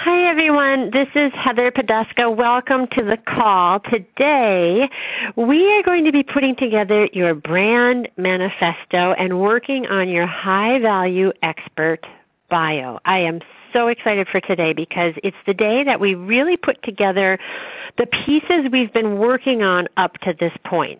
Hi, everyone. This is Heather Poduska. Welcome to the call. Today, we are going to be putting together your brand manifesto and working on your high-value expert bio. I am so excited for today because it's the day that we really put together the pieces we've been working on up to this point.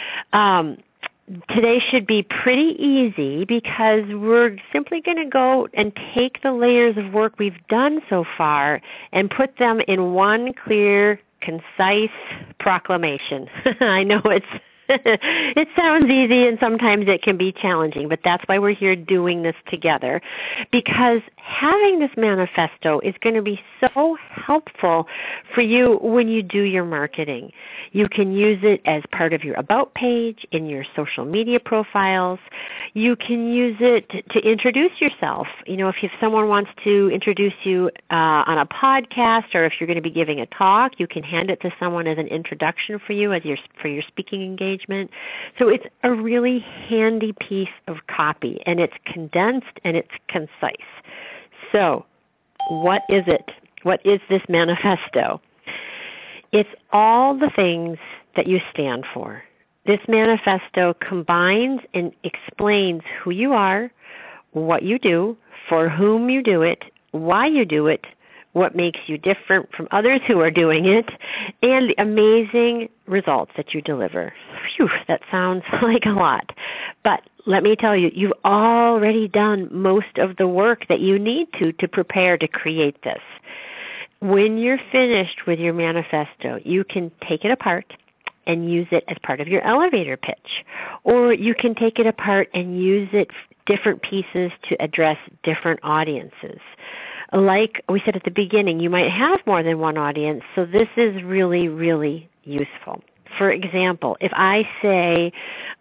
Today should be pretty easy because we're simply going to go and take the layers of work we've done so far and put them in one clear, concise proclamation. I know it sounds easy and sometimes it can be challenging, but that's why we're here doing this together, because having this manifesto is going to be so helpful for you when you do your marketing. You can use it as part of your About page, in your social media profiles. You can use it to introduce yourself. You know, if someone wants to introduce you on a podcast, or if you're going to be giving a talk, you can hand it to someone as an introduction for you for your speaking engagement. So it's a really handy piece of copy, and it's condensed and it's concise. So what is it? What is this manifesto? It's all the things that you stand for. This manifesto combines and explains who you are, what you do, for whom you do it, why you do it, what makes you different from others who are doing it, and the amazing results that you deliver. Phew, that sounds like a lot. But let me tell you, you've already done most of the work that you need to prepare to create this. When you're finished with your manifesto, you can take it apart and use it as part of your elevator pitch. Or you can take it apart and use it different pieces to address different audiences. Like we said at the beginning, you might have more than one audience, so this is really, really useful. For example, if I say,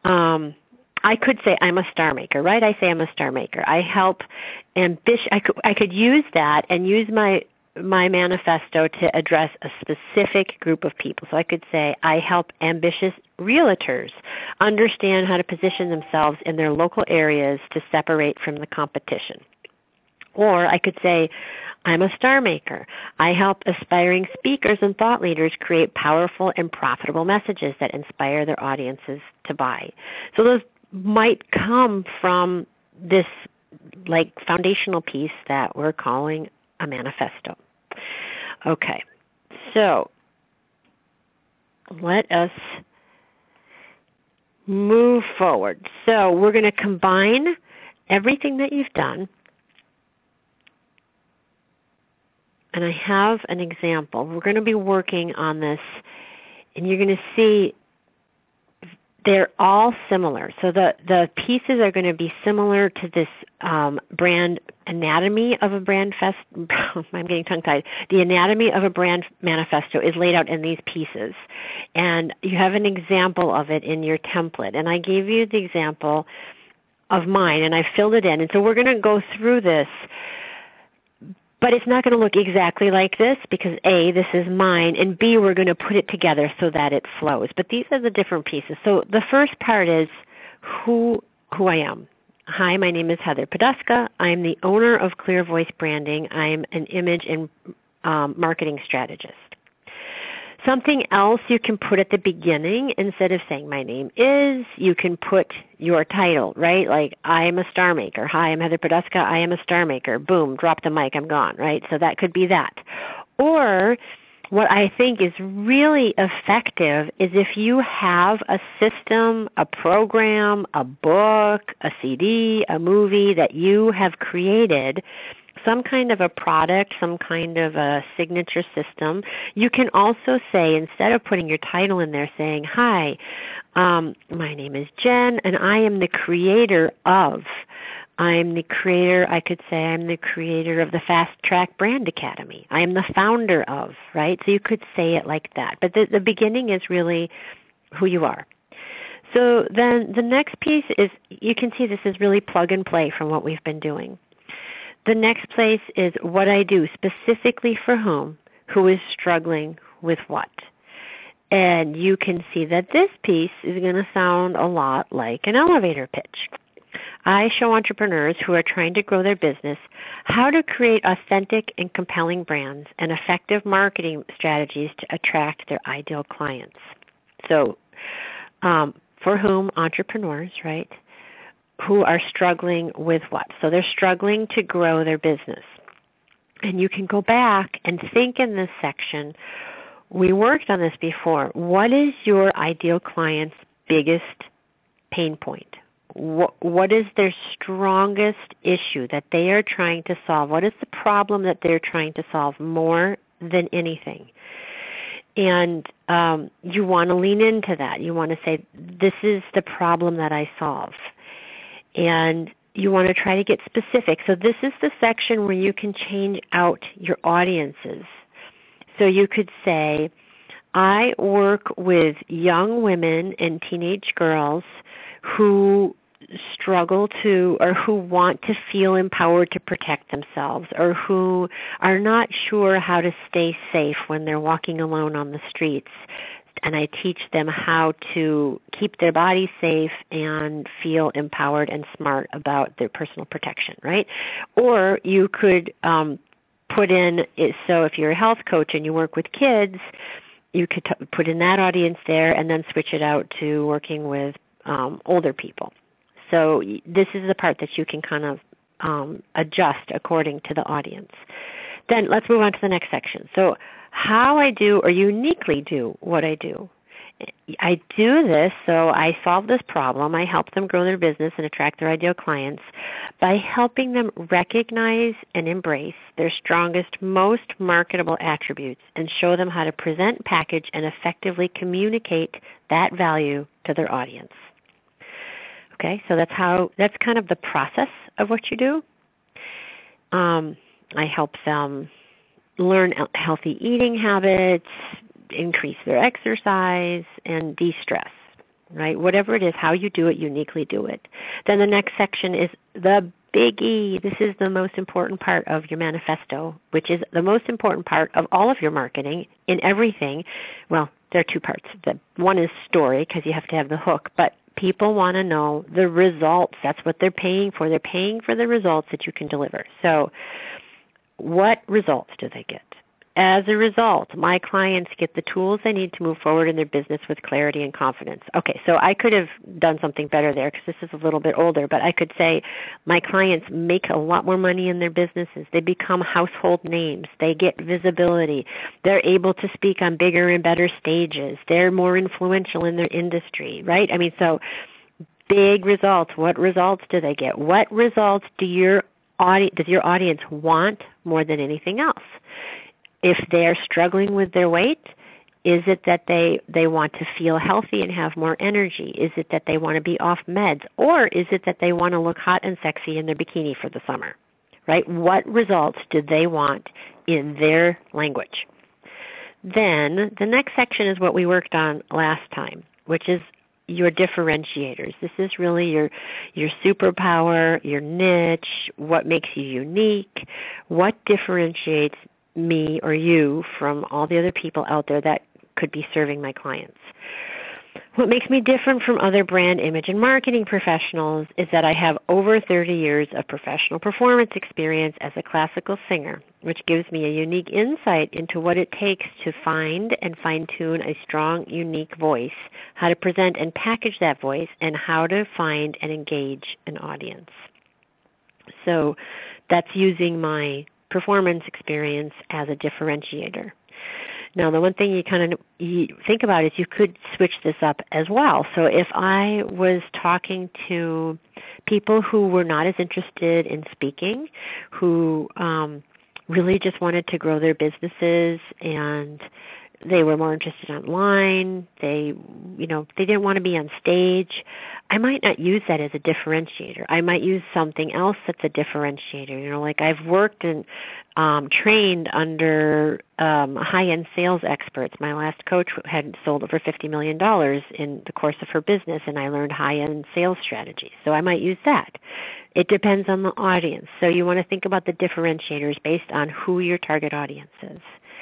I could say I'm a star maker, right? I say I'm a star maker. I help I could use that and use my manifesto to address a specific group of people. So I could say I help ambitious realtors understand how to position themselves in their local areas to separate from the competition. Or I could say, I'm a star maker. I help aspiring speakers and thought leaders create powerful and profitable messages that inspire their audiences to buy. So those might come from this like foundational piece that we're calling a manifesto. Okay, so let us move forward. So we're going to combine everything that you've done. And I have an example. We're going to be working on this, and you're going to see they're all similar. So the pieces are going to be similar to this brand anatomy of a brand I'm getting tongue-tied. The anatomy of a brand manifesto is laid out in these pieces. And you have an example of it in your template. And I gave you the example of mine, and I filled it in. And so we're going to go through this. But it's not going to look exactly like this because A, this is mine, and B, we're going to put it together so that it flows. But these are the different pieces. So the first part is who I am. Hi, my name is Heather Poduska. I'm the owner of Clear Voice Branding. I'm an image and marketing strategist. Something else you can put at the beginning instead of saying my name is, you can put your title, right? Like I am a star maker. Hi, I'm Heather Poduska. I am a star maker. Boom, drop the mic, I'm gone, right? So that could be that. Or what I think is really effective is if you have a system, a program, a book, a CD, a movie that you have created, some kind of a product, some kind of a signature system. You can also say, instead of putting your title in there, saying, hi, my name is Jen, and I am the creator of. I'm the creator, I could say I'm the creator of the Fast Track Brand Academy. I am the founder of, right? So you could say it like that. But the beginning is really who you are. So then the next piece is, you can see this is really plug and play from what we've been doing. The next place is what I do, specifically for whom, who is struggling with what. And you can see that this piece is going to sound a lot like an elevator pitch. I show entrepreneurs who are trying to grow their business how to create authentic and compelling brands and effective marketing strategies to attract their ideal clients. So, for whom entrepreneurs, right, who are struggling with what? So they're struggling to grow their business. And you can go back and think in this section, we worked on this before. What is your ideal client's biggest pain point? What is their strongest issue that they are trying to solve? What is the problem that they're trying to solve more than anything? And you want to lean into that. You want to say, this is the problem that I solve. And you want to try to get specific. So this is the section where you can change out your audiences. So you could say, I work with young women and teenage girls who struggle to, or who want to feel empowered to protect themselves, or who are not sure how to stay safe when they're walking alone on the streets. And I teach them how to keep their body safe and feel empowered and smart about their personal protection, right? Or you could put in, so if you're a health coach and you work with kids, you could put in that audience there and then switch it out to working with older people. So this is the part that you can kind of adjust according to the audience. Then let's move on to the next section. So how I do or uniquely do what I do. I do this so I solve this problem. I help them grow their business and attract their ideal clients by helping them recognize and embrace their strongest, most marketable attributes and show them how to present, package, and effectively communicate that value to their audience. Okay, so that's kind of the process of what you do. I help them learn healthy eating habits, increase their exercise, and de-stress, right? Whatever it is, how you do it, uniquely do it. Then the next section is the biggie. This is the most important part of your manifesto, which is the most important part of all of your marketing in everything. Well, there are two parts. One is story, because you have to have the hook, but people want to know the results. That's what they're paying for. They're paying for the results that you can deliver. So what results do they get? As a result, my clients get the tools they need to move forward in their business with clarity and confidence. Okay, so I could have done something better there because this is a little bit older, but I could say my clients make a lot more money in their businesses. They become household names. They get visibility. They're able to speak on bigger and better stages. They're more influential in their industry, right? I mean, so big results. What results do they get? What results does your audience want more than anything else? If they're struggling with their weight, is it that they want to feel healthy and have more energy? Is it that they want to be off meds? Or is it that they want to look hot and sexy in their bikini for the summer? Right? What results do they want in their language? Then the next section is what we worked on last time, which is your differentiators. This is really your superpower, your niche, what makes you unique, what differentiates me or you from all the other people out there that could be serving my clients. What makes me different from other brand image and marketing professionals is that I have over 30 years of professional performance experience as a classical singer, which gives me a unique insight into what it takes to find and fine-tune a strong, unique voice, how to present and package that voice, and how to find and engage an audience. So that's using my performance experience as a differentiator. Now, the one thing you think about is you could switch this up as well. So if I was talking to people who were not as interested in speaking, who really just wanted to grow their businesses and they were more interested online, they didn't want to be on stage, I might not use that as a differentiator. I might use something else that's a differentiator. Like I've worked and trained under high-end sales experts. My last coach had sold over $50 million in the course of her business, and I learned high-end sales strategies. So I might use that. It depends on the audience. So you want to think about the differentiators based on who your target audience is.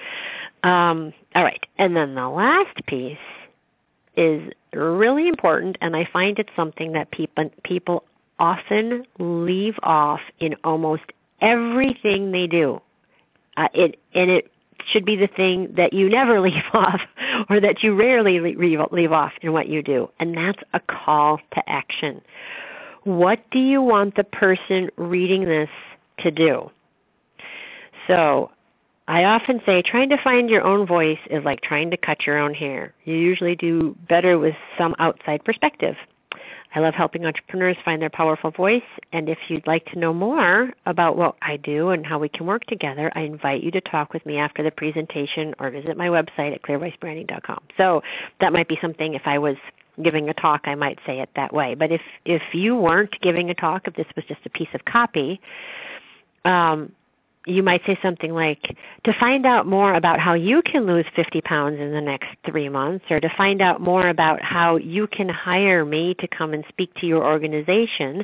All right, and then the last piece is really important, and I find it's something that people often leave off in almost everything they do. It should be the thing that you never leave off, or that you rarely leave off in what you do, and that's a call to action. What do you want the person reading this to do? So I often say trying to find your own voice is like trying to cut your own hair. You usually do better with some outside perspective. I love helping entrepreneurs find their powerful voice, and if you'd like to know more about what I do and how we can work together, I invite you to talk with me after the presentation or visit my website at clearvoicebranding.com. So that might be something, if I was giving a talk, I might say it that way. But if you weren't giving a talk, if this was just a piece of copy, you might say something like, to find out more about how you can lose 50 pounds in the next 3 months, or to find out more about how you can hire me to come and speak to your organization,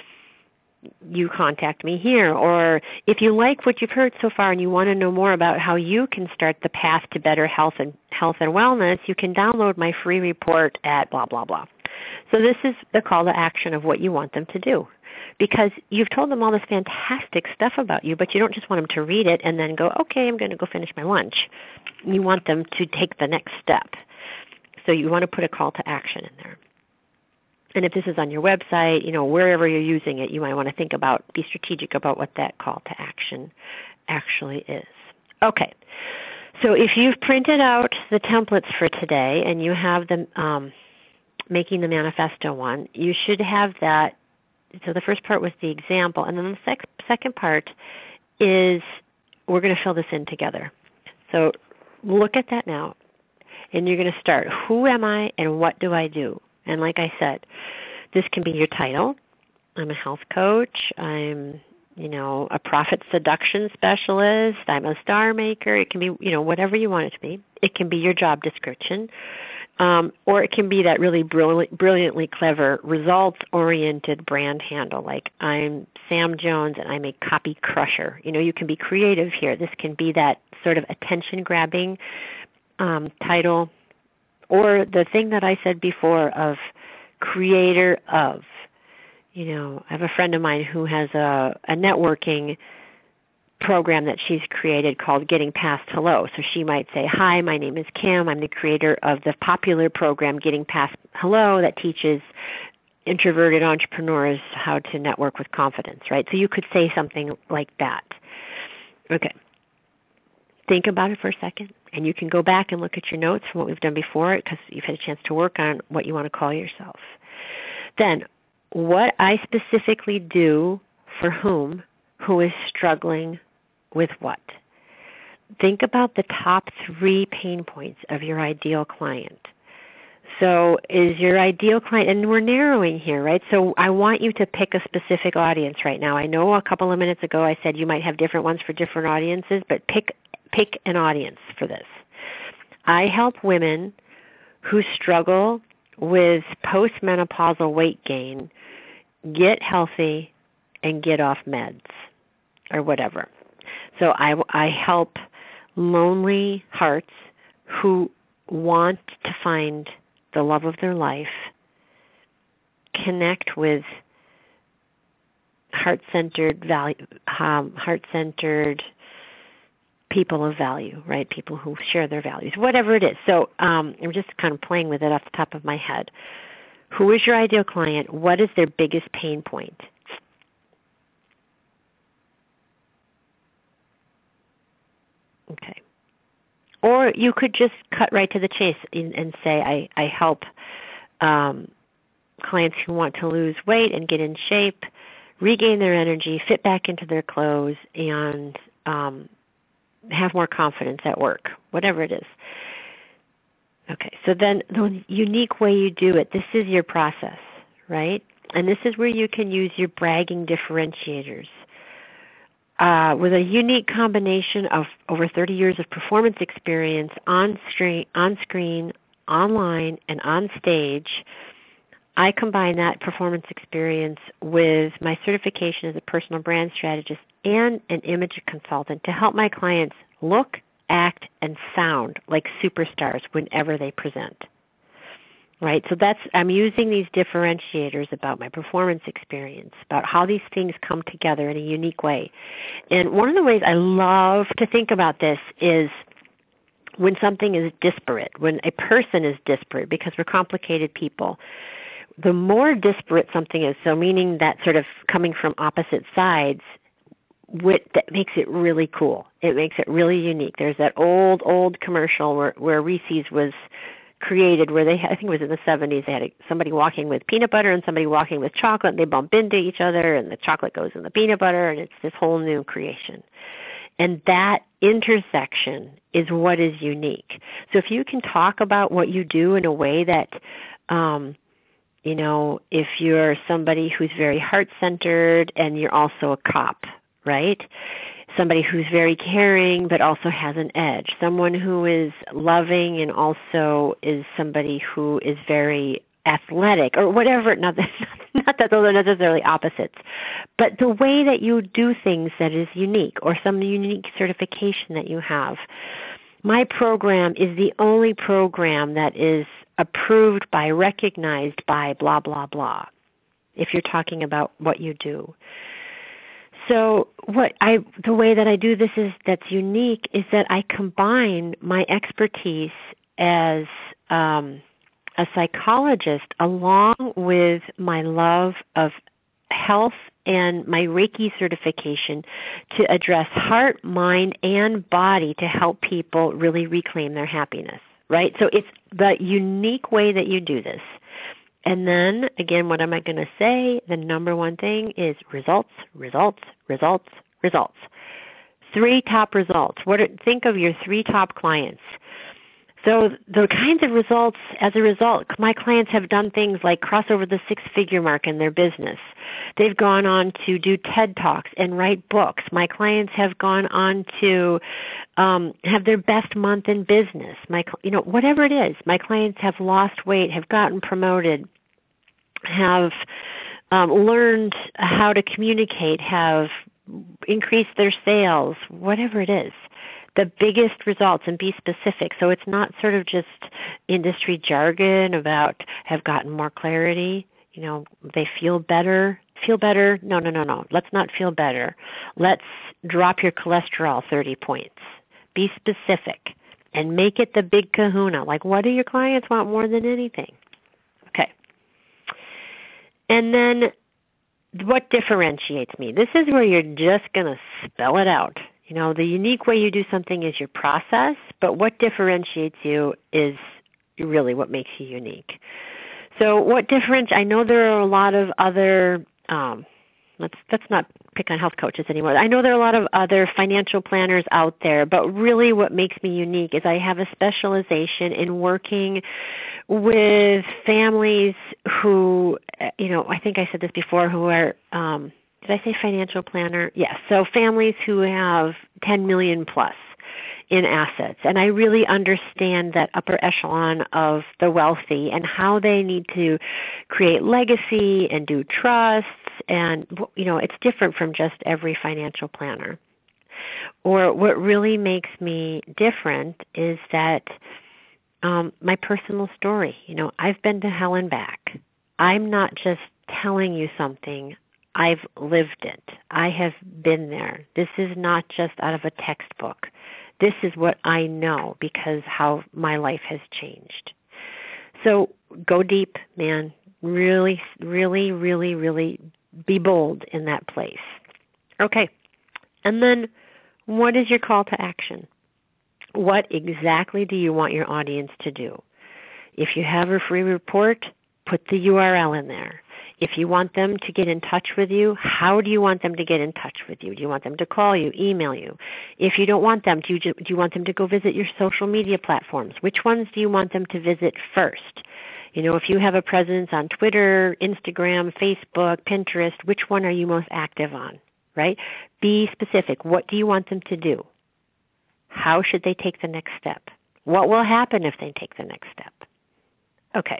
you contact me here. Or if you like what you've heard so far and you want to know more about how you can start the path to better health and wellness, you can download my free report at blah, blah, blah. So this is the call to action of what you want them to do. Because you've told them all this fantastic stuff about you, but you don't just want them to read it and then go, okay, I'm going to go finish my lunch. You want them to take the next step. So you want to put a call to action in there. And if this is on your website, wherever you're using it, you might want to be strategic about what that call to action actually is. Okay. So if you've printed out the templates for today and you have them making the manifesto one, you should have that. So the first part was the example, and then the second part is we're going to fill this in together. So look at that now, and you're going to start, who am I and what do I do? And like I said, this can be your title. I'm a health coach. I'm, a profit seduction specialist. I'm a star maker. It can be, whatever you want it to be. It can be your job description. Or it can be that really brilliantly clever, results-oriented brand handle, like I'm Sam Jones and I'm a copy crusher. You can be creative here. This can be that sort of attention-grabbing title, or the thing that I said before of creator of. I have a friend of mine who has a networking program that she's created called Getting Past Hello. So she might say, hi, my name is Kim. I'm the creator of the popular program Getting Past Hello that teaches introverted entrepreneurs how to network with confidence, right? So you could say something like that. Okay. Think about it for a second, and you can go back and look at your notes from what we've done before because you've had a chance to work on what you want to call yourself. Then, what I specifically do for who is struggling with what? Think about the top 3 pain points of your ideal client. So is your ideal client, and we're narrowing here, right? So I want you to pick a specific audience right now. I know a couple of minutes ago I said you might have different ones for different audiences, but pick an audience for this. I help women who struggle with postmenopausal weight gain get healthy and get off meds or whatever. So I help lonely hearts who want to find the love of their life, connect with heart-centered people of value, right? People who share their values, whatever it is. So I'm just kind of playing with it off the top of my head. Who is your ideal client? What is their biggest pain point? Okay. Or you could just cut right to the chase and say, I help clients who want to lose weight and get in shape, regain their energy, fit back into their clothes, and have more confidence at work, whatever it is. Okay, so then the unique way you do it, this is your process, right? And this is where you can use your bragging differentiators. With a unique combination of over 30 years of performance experience on screen, online, and on stage, I combine that performance experience with my certification as a personal brand strategist and an image consultant to help my clients look, act, and sound like superstars whenever they present. right? So I'm using these differentiators about my performance experience, about how these things come together in a unique way. And one of the ways I love to think about this is when something is disparate, when a person is disparate, because we're complicated people. The more disparate something is, so meaning that sort of coming from opposite sides, that makes it really cool. It makes it really unique. There's that old commercial where Reese's was created, where I think it was in the 70s, they had somebody walking with peanut butter and somebody walking with chocolate, and they bump into each other, and the chocolate goes in the peanut butter, and it's this whole new creation. And that intersection is what is unique. So if you can talk about what you do in a way that, if you're somebody who's very heart-centered and you're also a cop, right? Somebody who's very caring but also has an edge. Someone who is loving and also is somebody who is very athletic or whatever. Not that those are necessarily opposites, but the way that you do things that is unique, or some unique certification that you have. My program is the only program that is approved by, recognized by, blah, blah, blah, if you're talking about what you do. So the way that I do this that's unique is that I combine my expertise as a psychologist along with my love of health and my Reiki certification to address heart, mind, and body to help people really reclaim their happiness, right? So it's the unique way that you do this. And then, again, what am I going to say? The number one thing is results, results, results, results. 3 top results. Think of your 3 top clients. So the kinds of results, as a result, my clients have done things like cross over the 6-figure mark in their business. They've gone on to do TED Talks and write books. My clients have gone on to have their best month in business. Whatever it is, my clients have lost weight, have gotten promoted, have learned how to communicate, have increased their sales, whatever it is. The biggest results, and be specific. So it's not sort of just industry jargon about have gotten more clarity, they feel better. Feel better? No. Let's not feel better. Let's drop your cholesterol 30 points. Be specific and make it the big kahuna. Like, what do your clients want more than anything? Okay. And then what differentiates me? This is where you're just going to spell it out. The unique way you do something is your process, but what differentiates you is really what makes you unique. So I know there are a lot of other, let's not pick on health coaches anymore. I know there are a lot of other financial planners out there, but really what makes me unique is I have a specialization in working with families who, I think I said this before, who are, did I say financial planner? Yes. So families who have 10 million plus in assets. And I really understand that upper echelon of the wealthy and how they need to create legacy and do trusts. And, it's different from just every financial planner. Or what really makes me different is that my personal story. I've been to hell and back. I'm not just telling you something. I've lived it. I have been there. This is not just out of a textbook. This is what I know because how my life has changed. So go deep, man. Really, really, really, really be bold in that place. Okay. And then what is your call to action? What exactly do you want your audience to do? If you have a free report, put the URL in there. If you want them to get in touch with you, how do you want them to get in touch with you? Do you want them to call you, email you? If you don't want them, do you want them to go visit your social media platforms? Which ones do you want them to visit first? If you have a presence on Twitter, Instagram, Facebook, Pinterest, which one are you most active on, right? Be specific. What do you want them to do? How should they take the next step? What will happen if they take the next step? Okay.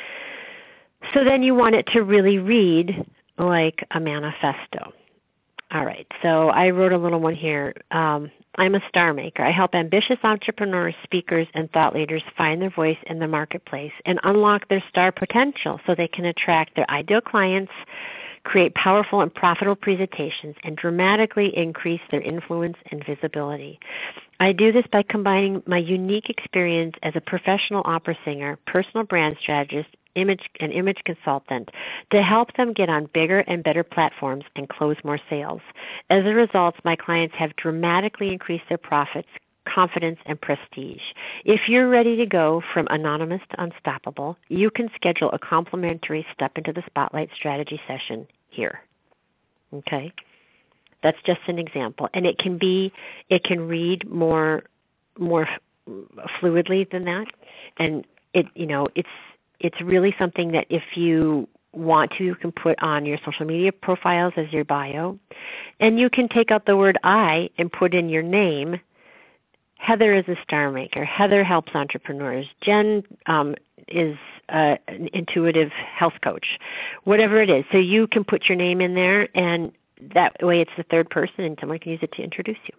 So then you want it to really read like a manifesto. All right. So I wrote a little one here. I'm a star maker. I help ambitious entrepreneurs, speakers, and thought leaders find their voice in the marketplace and unlock their star potential so they can attract their ideal clients, create powerful and profitable presentations, and dramatically increase their influence and visibility. I do this by combining my unique experience as a professional opera singer, personal brand strategist, image consultant to help them get on bigger and better platforms and close more sales. As a result, my clients have dramatically increased their profits, confidence, and prestige. If you're ready to go from anonymous to unstoppable, you can schedule a complimentary Step into the Spotlight strategy session here. Okay? That's just an example. And it can read more fluidly than that. And it's really something that if you want to, you can put on your social media profiles as your bio. And you can take out the word I and put in your name. Heather is a star maker. Heather helps entrepreneurs. Jen is an intuitive health coach. Whatever it is. So you can put your name in there, and that way it's the third person and someone can use it to introduce you.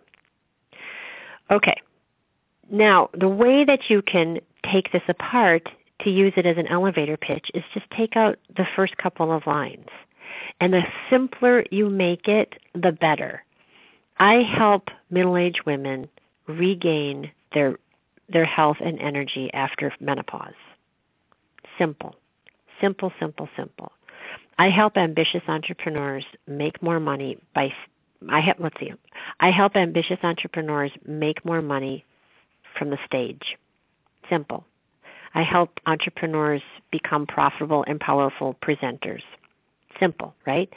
Okay. Now, the way that you can take this apart to use it as an elevator pitch is just take out the first couple of lines. And the simpler you make it, the better. I help middle-aged women regain their health and energy after menopause. Simple. Simple, simple, simple. I help ambitious entrepreneurs make more money I help ambitious entrepreneurs make more money from the stage. Simple. I help entrepreneurs become profitable and powerful presenters. Simple, right?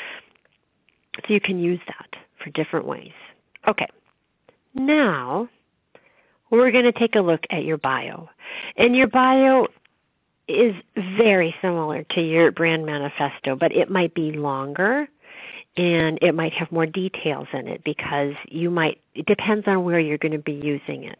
So you can use that for different ways. Okay. Now, we're going to take a look at your bio. And your bio is very similar to your brand manifesto, but it might be longer and it might have more details in it because it depends on where you're going to be using it.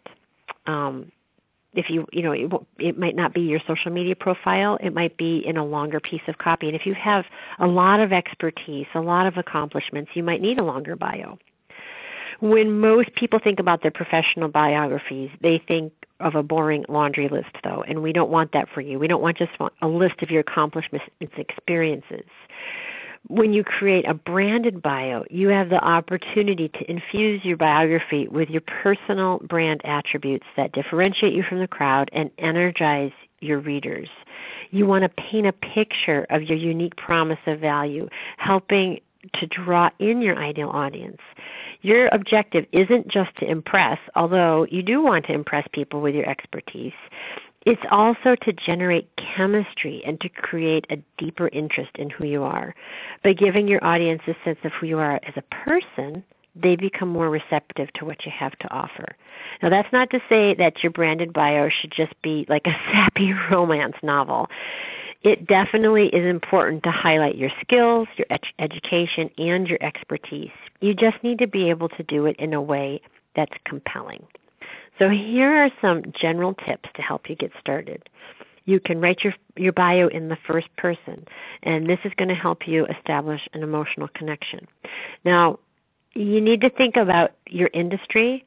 It might not be your social media profile. It might be in a longer piece of copy. And if you have a lot of expertise, a lot of accomplishments, you might need a longer bio. When most people think about their professional biographies, they think of a boring laundry list, though, and we don't want that for you. We don't want just a list of your accomplishments and experiences. When you create a branded bio, you have the opportunity to infuse your biography with your personal brand attributes that differentiate you from the crowd and energize your readers. You want to paint a picture of your unique promise of value, helping to draw in your ideal audience. Your objective isn't just to impress, although you do want to impress people with your expertise. It's also to generate chemistry and to create a deeper interest in who you are. By giving your audience a sense of who you are as a person, they become more receptive to what you have to offer. Now, that's not to say that your branded bio should just be like a sappy romance novel. It definitely is important to highlight your skills, your education, and your expertise. You just need to be able to do it in a way that's compelling. So here are some general tips to help you get started. You can write your bio in the first person, and this is going to help you establish an emotional connection. Now, you need to think about your industry,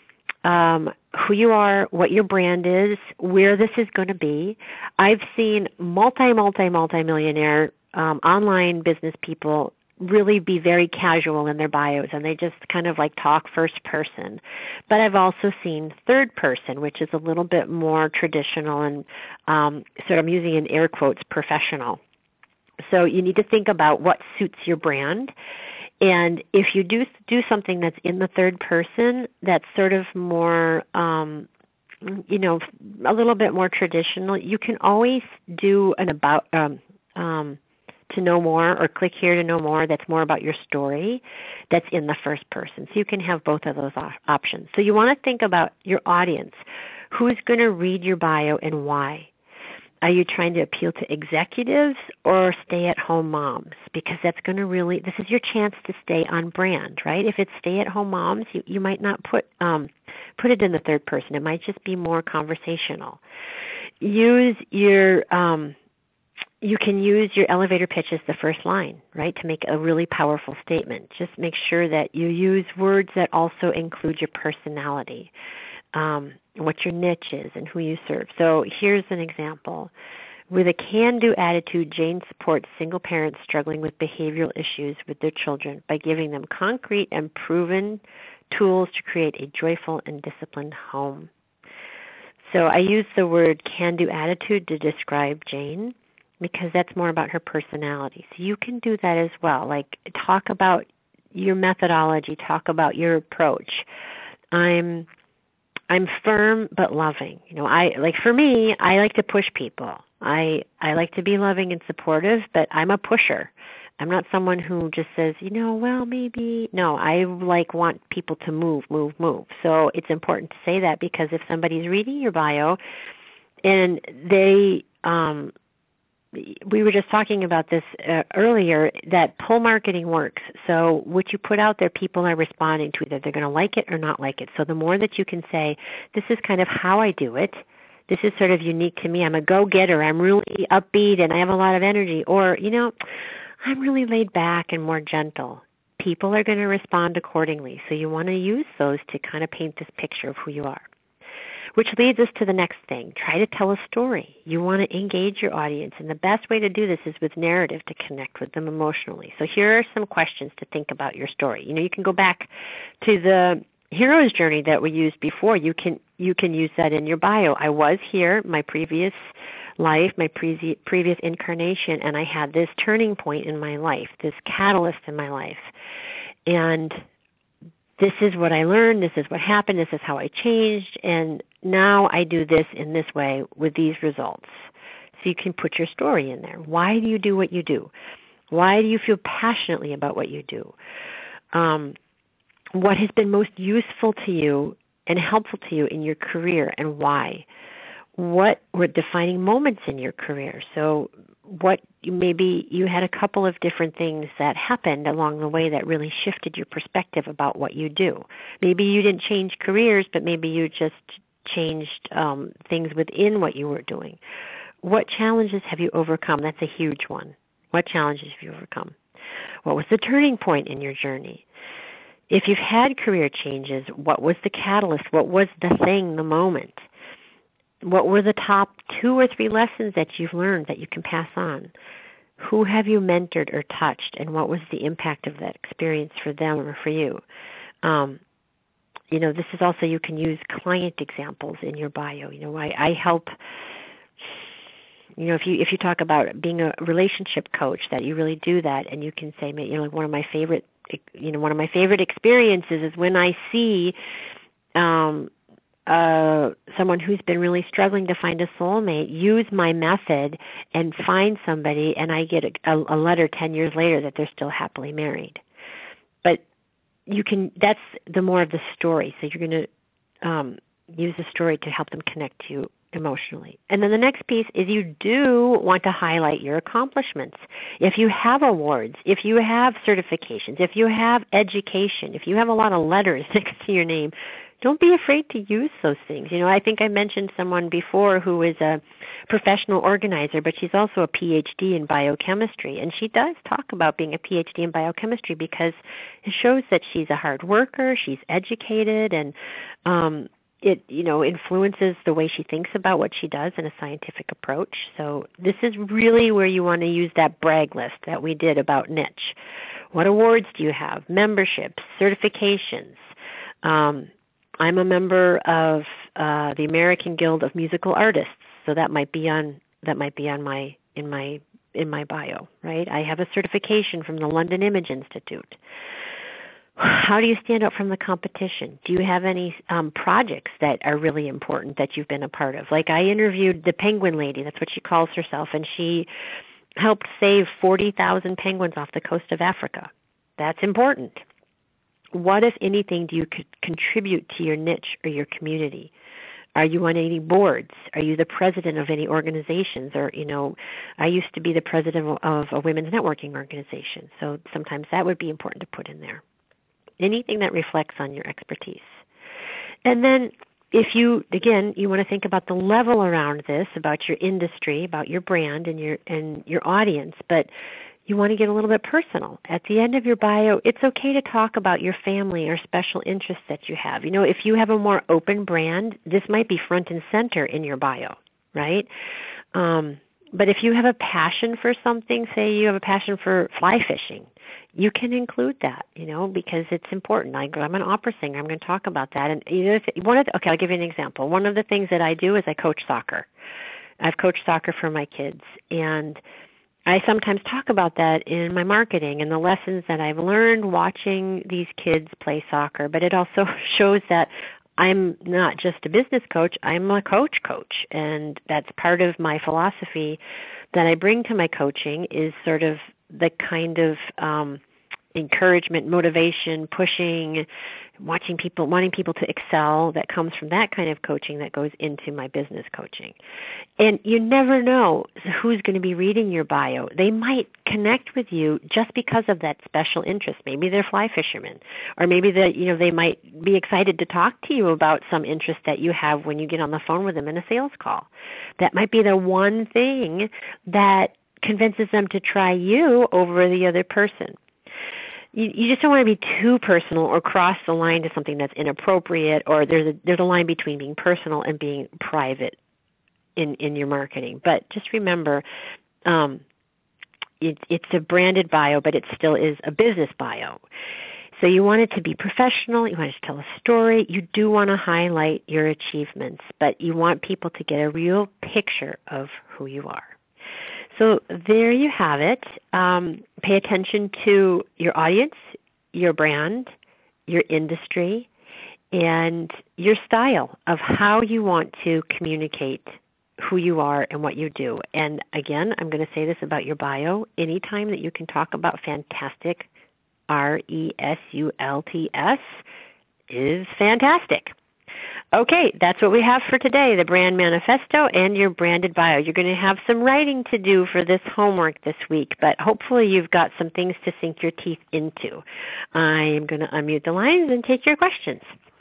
who you are, what your brand is, where this is going to be. I've seen multi-millionaire online business people really be very casual in their bios, and they just kind of like talk first person. But I've also seen third person, which is a little bit more traditional and sort of, I'm using in air quotes, professional. So you need to think about what suits your brand. And if you do something that's in the third person, that's sort of more, a little bit more traditional, you can always do an about, to know more, or click here to know more, that's more about your story, that's in the first person. So you can have both of those options. So you want to think about your audience. Who's going to read your bio and why? Are you trying to appeal to executives or stay-at-home moms? Because that's going to this is your chance to stay on brand, right? If it's stay-at-home moms, you might not put it in the third person. It might just be more conversational. Use your you can use your elevator pitch as the first line, right, to make a really powerful statement. Just make sure that you use words that also include your personality, what your niche is, and who you serve. So here's an example. With a can-do attitude, Jane supports single parents struggling with behavioral issues with their children by giving them concrete and proven tools to create a joyful and disciplined home. So I use the word can-do attitude to describe Jane, because that's more about her personality. So you can do that as well. Like, talk about your methodology, talk about your approach. I'm firm but loving. For me, I like to push people. I like to be loving and supportive, but I'm a pusher. I'm not someone who just says, well, maybe. No, I want people to move. So it's important to say that, because if somebody's reading your bio and they we were just talking about this earlier, that pull marketing works. So what you put out there, people are responding to. Either they're going to like it or not like it. So the more that you can say, this is kind of how I do it, this is sort of unique to me, I'm a go-getter, I'm really upbeat and I have a lot of energy, or, I'm really laid back and more gentle, people are going to respond accordingly. So you want to use those to kind of paint this picture of who you are. Which leads us to the next thing. Try to tell a story. You want to engage your audience, and the best way to do this is with narrative to connect with them emotionally. So here are some questions to think about your story. You can go back to the hero's journey that we used before. You can use that in your bio. I was here, my previous life, my previous incarnation, and I had this turning point in my life, this catalyst in my life. And this is what I learned, this is what happened, this is how I changed, and now I do this in this way with these results. So you can put your story in there. Why do you do what you do? Why do you feel passionately about what you do? What has been most useful to you and helpful to you in your career, and why? What were defining moments in your career? So maybe you had a couple of different things that happened along the way that really shifted your perspective about what you do. Maybe you didn't change careers, but maybe you just changed things within what you were doing. What challenges have you overcome? That's a huge one. What challenges have you overcome? What was the turning point in your journey? If you've had career changes, what was the catalyst? What was the thing, the moment? What were the top 2 or 3 lessons that you've learned that you can pass on? Who have you mentored or touched, and what was the impact of that experience for them or for you? This is also, you can use client examples in your bio. I help, if you talk about being a relationship coach, that you really do that, and you can say, one of my favorite experiences is when I see someone who's been really struggling to find a soulmate use my method and find somebody, and I get a letter 10 years later that they're still happily married. But that's the more of the story. So you're going to use the story to help them connect to you emotionally. And then the next piece is you do want to highlight your accomplishments. If you have awards, if you have certifications, if you have education, if you have a lot of letters next to your name, don't be afraid to use those things. I think I mentioned someone before who is a professional organizer, but she's also a PhD in biochemistry. And she does talk about being a PhD in biochemistry because it shows that she's a hard worker, she's educated, and it influences the way she thinks about what she does in a scientific approach. So this is really where you want to use that brag list that we did about niche. What awards do you have? Memberships, certifications. I'm a member of the American Guild of Musical Artists, so that might be on my bio, right? I have a certification from the London Image Institute. How do you stand out from the competition? Do you have any projects that are really important that you've been a part of? Like, I interviewed the Penguin Lady, that's what she calls herself, and she helped save 40,000 penguins off the coast of Africa. That's important. What, if anything, do you contribute to your niche or your community? Are you on any boards? Are you the president of any organizations? Or, I used to be the president of a women's networking organization, so sometimes that would be important to put in there. Anything that reflects on your expertise. And then you want to think about the level around this, about your industry, about your brand and your audience, but you want to get a little bit personal. At the end of your bio, it's okay to talk about your family or special interests that you have. If you have a more open brand, this might be front and center in your bio, right? But if you have a passion for something, say you have a passion for fly fishing, you can include that, because it's important. I'm an opera singer. I'm going to talk about that. And I'll give you an example. One of the things that I do is I coach soccer. I've coached soccer for my kids, and I sometimes talk about that in my marketing and the lessons that I've learned watching these kids play soccer. But it also shows that I'm not just a business coach, I'm a coach, and that's part of my philosophy that I bring to my coaching is sort of the kind of encouragement, motivation, pushing, wanting people to excel that comes from that kind of coaching that goes into my business coaching. And you never know who's going to be reading your bio. They might connect with you just because of that special interest. Maybe they're fly fishermen, or maybe they might be excited to talk to you about some interest that you have when you get on the phone with them in a sales call. That might be the one thing that convinces them to try you over the other person. You just don't want to be too personal or cross the line to something that's inappropriate, or there's a line between being personal and being private in your marketing. But just remember, it's a branded bio, but it still is a business bio. So you want it to be professional. You want it to tell a story. You do want to highlight your achievements, but you want people to get a real picture of who you are. So there you have it. Pay attention to your audience, your brand, your industry, and your style of how you want to communicate who you are and what you do. And again, I'm going to say this about your bio. Anytime that you can talk about fantastic, RESULTS, is fantastic. Okay, that's what we have for today, the Brand Manifesto and your branded bio. You're going to have some writing to do for this homework this week, but hopefully you've got some things to sink your teeth into. I am going to unmute the lines and take your questions.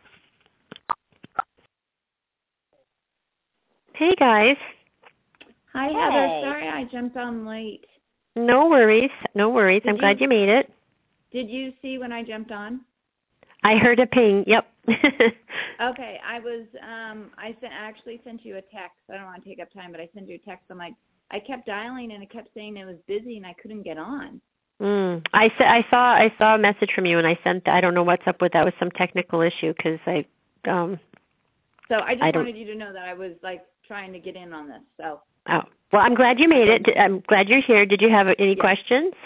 Hey, guys. Hi, Heather. Sorry I jumped on late. No worries. I'm glad you made it. Did you see when I jumped on? I heard a ping. Yep. Okay. I actually sent you a text. I don't want to take up time, but I sent you a text. I'm like, I kept dialing and it kept saying it was busy and I couldn't get on. I saw a message from you and I sent. I don't know what's up with that. It was some technical issue because I. So I just wanted you to know that I was like trying to get in on this. So. Oh well, I'm glad you made it. I'm glad you're here. Did you have any questions?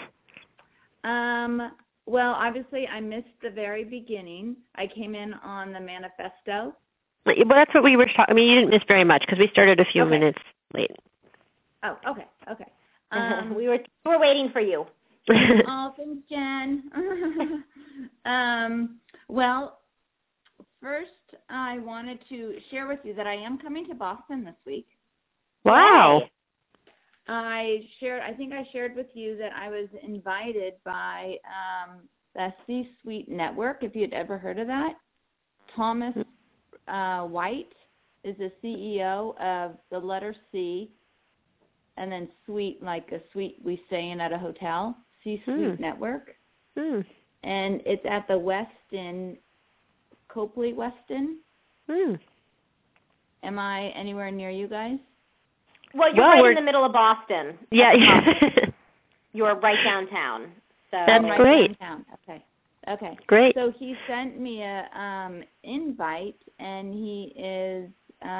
Well, obviously, I missed the very beginning. I came in on the manifesto. Well, that's what we were talking. I mean, you didn't miss very much because we started a few minutes late. Oh, okay. We were waiting for you. Oh, thanks, Jen. Well, first, I wanted to share with you that I am coming to Boston this week. Wow. I think I shared with you that I was invited by the C-Suite Network, if you'd ever heard of that. Thomas White is the CEO of the letter C, and then suite, like a suite we stay in at a hotel, C-Suite Network. And it's at the Westin, Copley Westin. Am I anywhere near you guys? Well, you're right in the middle of Boston. Yeah. You're right downtown. So that's right great. Downtown. Okay. Great. So he sent me a invite, and he is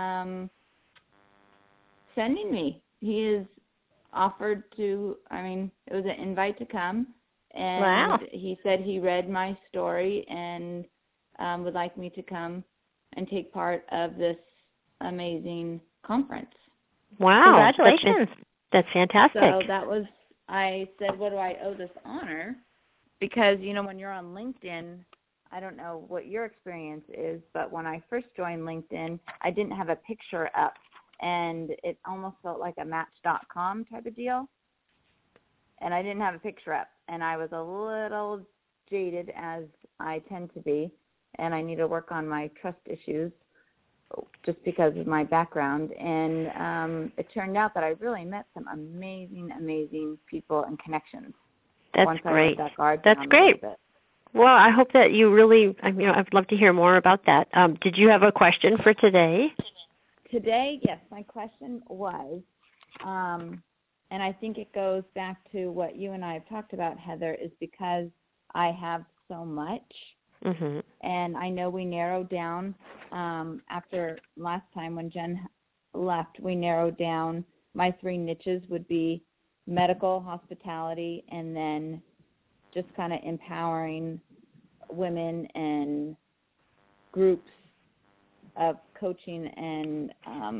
sending me. He is offered to. I mean, it was an invite to come, and he said he read my story and would like me to come and take part of this amazing conference. Wow. Congratulations. That's fantastic. So I said, what do I owe this honor? Because, when you're on LinkedIn, I don't know what your experience is, but when I first joined LinkedIn, I didn't have a picture up, and it almost felt like a Match.com type of deal. And I didn't have a picture up, and I was a little jaded, as I tend to be, and I need to work on my trust issues. just because of my background. And it turned out that I really met some amazing people and connections. That's once great. I let that guard That's down a great. little bit. Well, I hope that you really, I'd love to hear more about that. Did you have a question for today? Today, yes, my question was, and I think it goes back to what you and I have talked about, Heather, is because I have so much. Mm-hmm. And I know we narrowed down after last time when Jen left, we narrowed down my 3 niches would be medical, hospitality, and then just kind of empowering women and groups of coaching and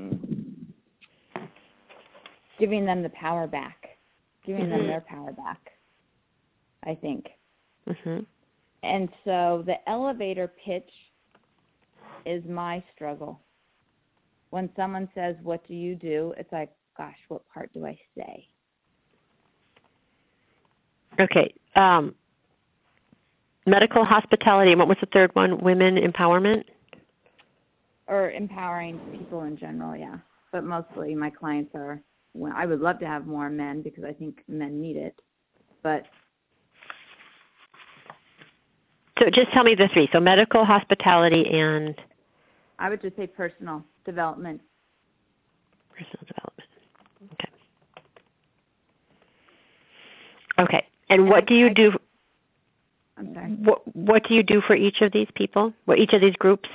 giving them the power back, giving them their power back, I think. Mm-hmm. And so the elevator pitch is my struggle. When someone says, "What do you do?" It's like, gosh, what part do I say? Okay. Medical, hospitality, and what was the third one? Women empowerment? Or empowering people in general, yeah. But mostly my clients are, well, I would love to have more men because I think men need it. But so just tell me the 3. So medical, hospitality, and? I would just say personal development. Personal development. Okay. Okay. And what do you do? I'm sorry. What do you do for each of these people? Each of these groups?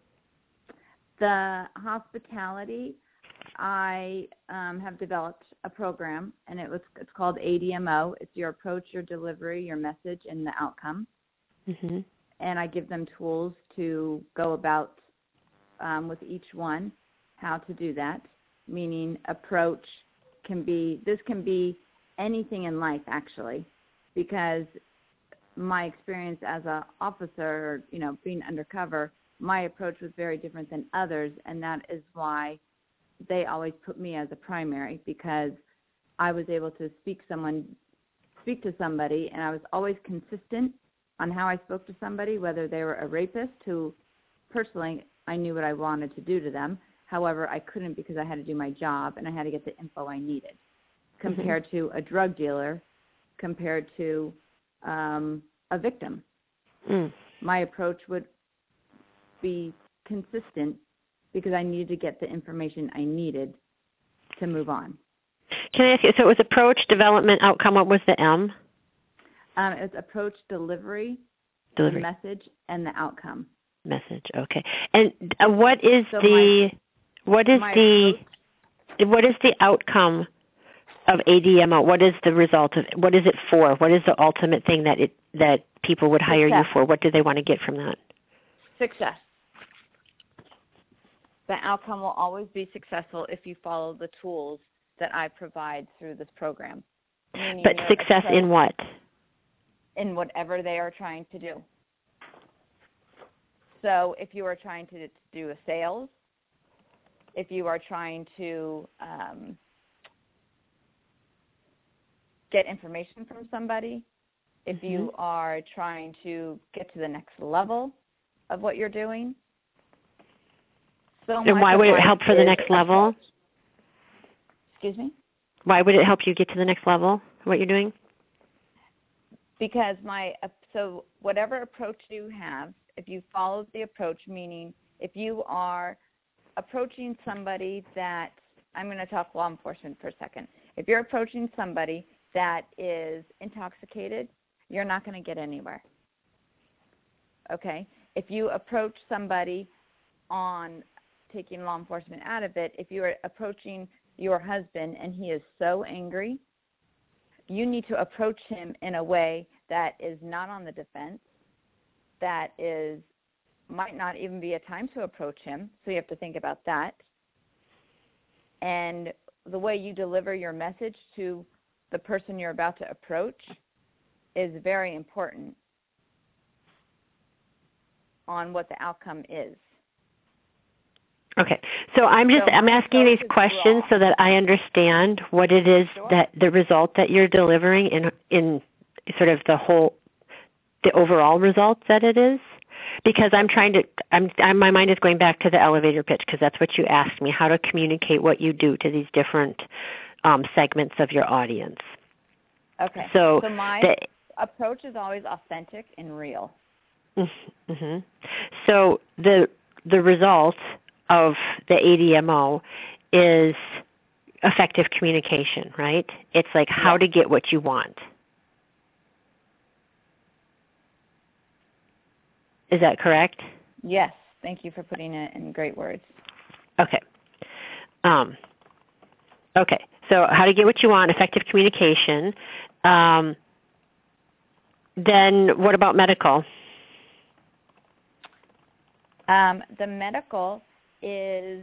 The hospitality, I have developed a program, and it's called ADMO. It's your approach, your delivery, your message, and the outcome. Mm-hmm. And I give them tools to go about with each one how to do that, meaning approach can be anything in life, actually, because my experience as an officer, being undercover, my approach was very different than others, and that is why they always put me as a primary, because I was able to speak to somebody, and I was always consistent on how I spoke to somebody, whether they were a rapist who personally I knew what I wanted to do to them. However, I couldn't because I had to do my job and I had to get the info I needed, compared to a drug dealer, compared to a victim. My approach would be consistent because I needed to get the information I needed to move on. Can I ask you, so it was approach, development, outcome. What was the M? It's approach, delivery, the message, and the outcome. message. Okay. And what is the outcome of ADMO? What is the result of? What is it for? What is the ultimate thing that people would hire you for? What do they want to get from that? Success. The outcome will always be successful if you follow the tools that I provide through this program. But success in what? In whatever they are trying to do. So if you are trying to do a sales, if you are trying to get information from somebody, if you are trying to get to the next level of what you're doing. And why would it help for the next level? Excuse me? Why would it help you get to the next level, what you're doing? Because so whatever approach you have, if you follow the approach, meaning if you are approaching somebody that, I'm going to talk law enforcement for a second. If you're approaching somebody that is intoxicated, you're not going to get anywhere. Okay? If you approach somebody on taking law enforcement out of it, if you are approaching your husband and he is so angry, you need to approach him in a way that is not on the defense, that might not even be a time to approach him, so you have to think about that. And the way you deliver your message to the person you're about to approach is very important on what the outcome is. Okay, so I'm asking these questions so that I understand what it is that the result that you're delivering in sort of the overall results that it is. Because my mind is going back to the elevator pitch because that's what you asked me, how to communicate what you do to these different segments of your audience. Okay. So my approach is always authentic and real. Mm-hmm. So the result of the ADMO is effective communication, right? It's like how to get what you want. Is that correct? Yes. Thank you for putting it in great words. Okay. Okay. So how to get what you want, effective communication. Then what about medical? The medical is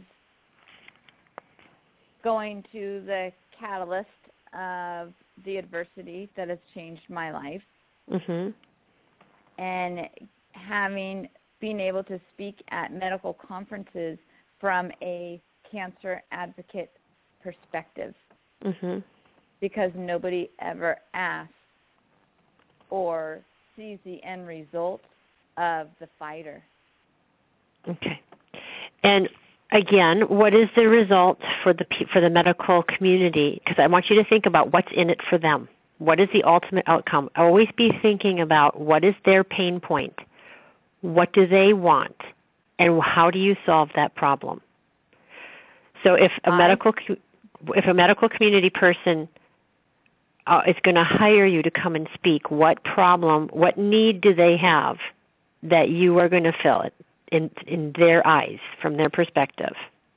going to the catalyst of the adversity that has changed my life. Mm-hmm. And being able to speak at medical conferences from a cancer advocate perspective. Mm-hmm. Because nobody ever asks or sees the end result of the fighter. Okay. And again, what is the result for the medical community? Because I want you to think about what's in it for them. What is the ultimate outcome? Always be thinking about what is their pain point. What do they want? And how do you solve that problem? So if a medical community person is going to hire you to come and speak, what need do they have that you are going to fill it in their eyes, from their perspective?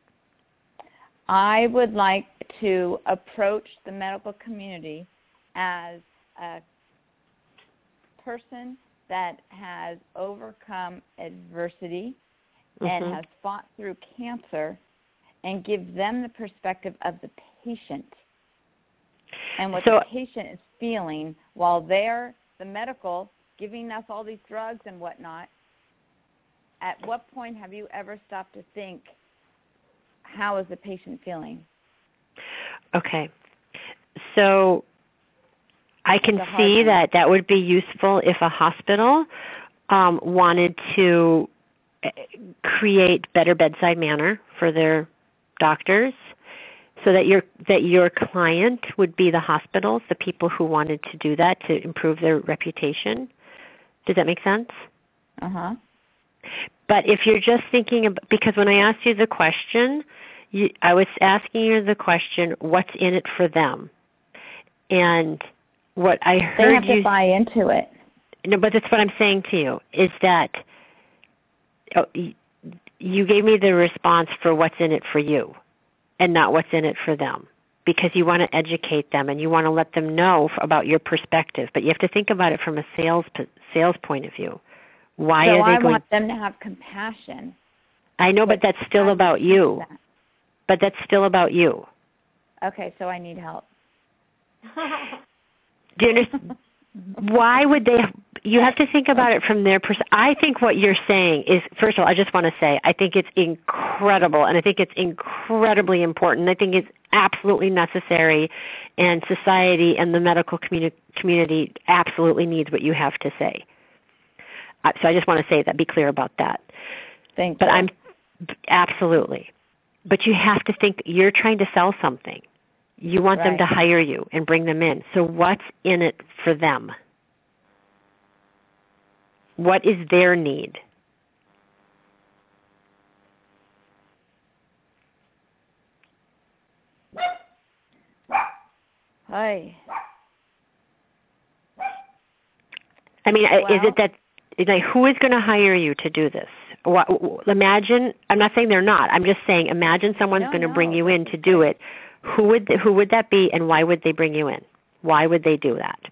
I would like to approach the medical community as a person that has overcome adversity and has fought through cancer, and give them the perspective of the patient and what the patient is feeling while they're the medical giving us all these drugs and whatnot. At what point have you ever stopped to think, how is the patient feeling? Okay. So I can see that would be useful if a hospital wanted to create better bedside manner for their doctors, so that your client would be the hospitals, the people who wanted to do that to improve their reputation. Does that make sense? Uh-huh. But if you're just thinking about, because when I asked you the question, I was asking you the question, what's in it for them? And what I heard they have to buy into it. No, but that's what I'm saying to you, is that you gave me the response for what's in it for you and not what's in it for them, because you want to educate them and you want to let them know about your perspective. But you have to think about it from a sales point of view. Why are they going? I want them to have compassion. I know, but that's still about you. But that's still about you. Okay, so I need help. Do you understand? Why would they? You have to think about it from their perspective. I think what you're saying is, first of all, I just want to say, I think it's incredible, and I think it's incredibly important. I think it's absolutely necessary, and society and the medical community absolutely needs what you have to say. So I just want to say that, be clear about that. Thank you. But I'm absolutely. But you have to think, you're trying to sell something. You want them to hire you and bring them in. So what's in it for them? What is their need? Hi. I mean, is it that, like, who is going to hire you to do this? Imagine, I'm not saying they're not. I'm just saying, imagine someone's going to bring you in to do it. Who would that be, and why would they bring you in? Why would they do that?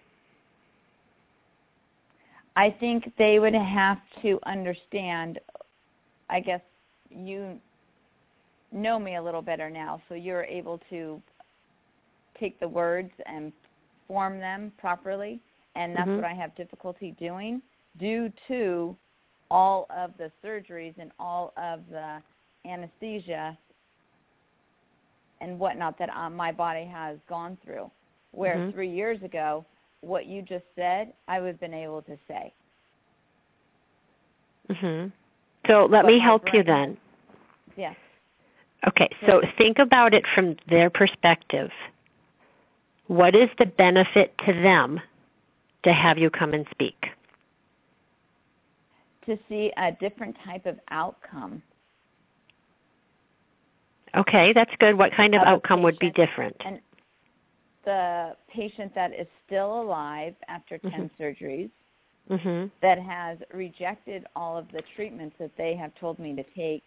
I think they would have to understand, I guess you know me a little better now, so you're able to take the words and form them properly, and that's what I have difficulty doing due to all of the surgeries and all of the anesthesia and whatnot that my body has gone through, where 3 years ago, what you just said, I would have been able to say. Mhm. So let me help you then. Yeah. Okay, so think about it from their perspective. What is the benefit to them to have you come and speak? To see a different type of outcome. Okay, that's good. What kind of outcome would be different? And the patient that is still alive after 10 surgeries, that has rejected all of the treatments that they have told me to take,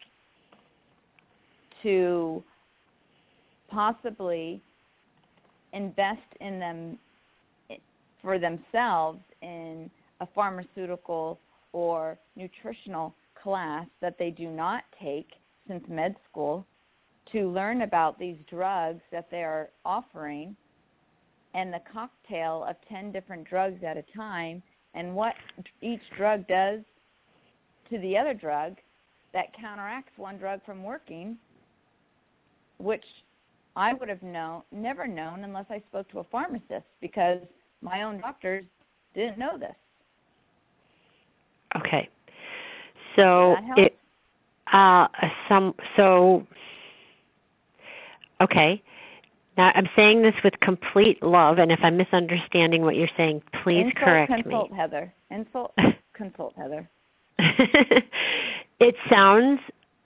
to possibly invest in them for themselves in a pharmaceutical or nutritional class that they do not take since med school, to learn about these drugs that they are offering and the cocktail of 10 different drugs at a time, and what each drug does to the other drug that counteracts one drug from working, which I would have never known unless I spoke to a pharmacist, because my own doctors didn't know this. Okay. So okay. Now I'm saying this with complete love, and if I'm misunderstanding what you're saying, please correct me. Consult Heather. Consult Heather. It sounds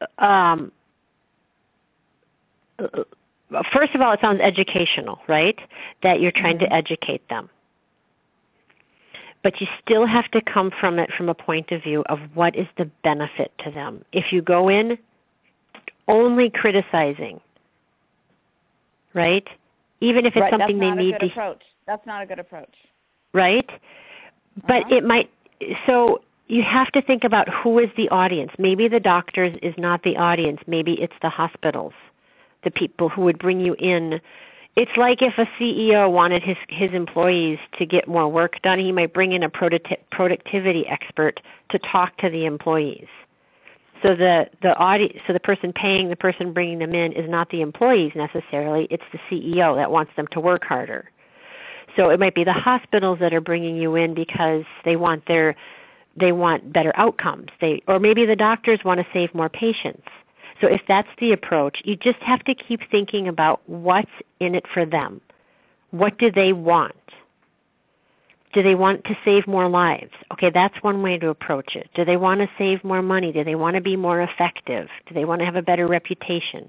first of all, it sounds educational, right? That you're trying to educate them. But you still have to come from it from a point of view of what is the benefit to them. If you go in only criticizing, right? Even if it's something they need to. That's not a good approach. Right? But it might. So you have to think about who is the audience. Maybe the doctors is not the audience. Maybe it's the hospitals, the people who would bring you in. It's like if a CEO wanted his employees to get more work done, he might bring in a productivity expert to talk to the employees. So the person paying the person bringing them in is not the employees necessarily. It's the CEO that wants them to work harder. So it might be the hospitals that are bringing you in because they want better outcomes. Or maybe the doctors want to save more patients. So if that's the approach, you just have to keep thinking about what's in it for them. What do they want? Do they want to save more lives? Okay, that's one way to approach it. Do they want to save more money? Do they want to be more effective? Do they want to have a better reputation?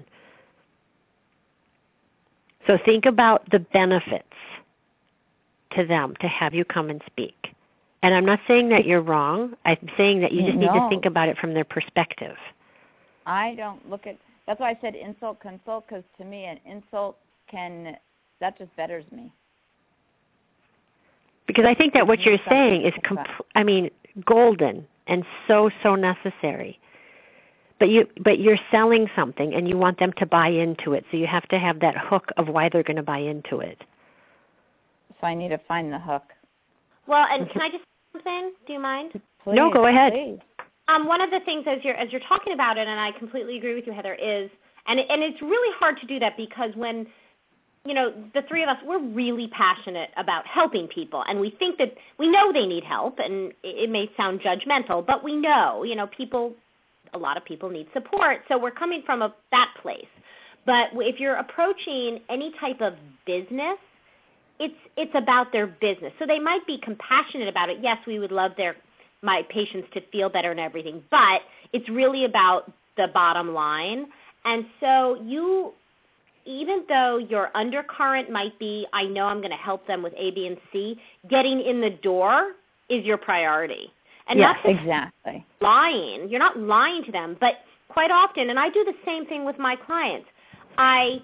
So think about the benefits to them to have you come and speak. And I'm not saying that you're wrong. I'm saying that you just need to think about it from their perspective. I don't look at, that's why I said insult, consult, because to me an insult that just betters me. Because I think that what you're saying is, golden and so necessary. But you're selling something and you want them to buy into it, so you have to have that hook of why they're going to buy into it. So I need to find the hook. Well, and can I just say something? Do you mind? Please, no, go ahead. Please. One of the things as you're talking about it, and I completely agree with you, Heather, is and it's really hard to do that because when the three of us, we're really passionate about helping people, and we think that we know they need help, and it may sound judgmental, but we know, a lot of people need support, so we're coming from that place. But if you're approaching any type of business, it's about their business. So they might be compassionate about it. Yes, we would love my patients to feel better and everything, but it's really about the bottom line. And so even though your undercurrent might be, I know I'm going to help them with A, B, and C, getting in the door is your priority. And yes, not exactly. Lying. You're not lying to them, but quite often, and I do the same thing with my clients, I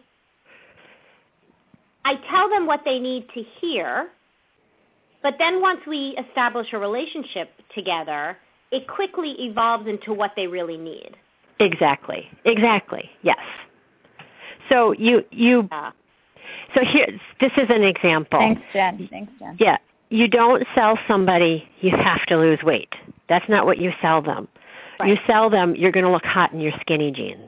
tell them what they need to hear, but then once we establish a relationship together, it quickly evolves into what they really need. Exactly. Yes. So so here, this is an example. Thanks, Jen. Yeah. You don't sell somebody you have to lose weight. That's not what you sell them. Right. You sell them you're going to look hot in your skinny jeans.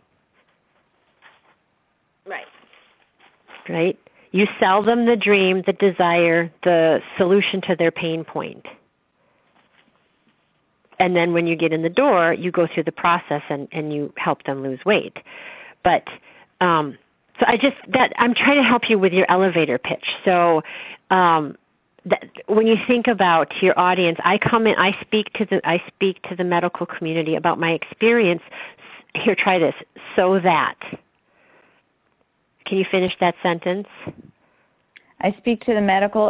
Right? You sell them the dream, the desire, the solution to their pain point. and then when you get in the door, you go through the process and you help them lose weight. But so I'm trying to help you with your elevator pitch. So when you think about your audience, I speak to the medical community about my experience. Here, try this. So that. Can you finish that sentence? I speak to the medical.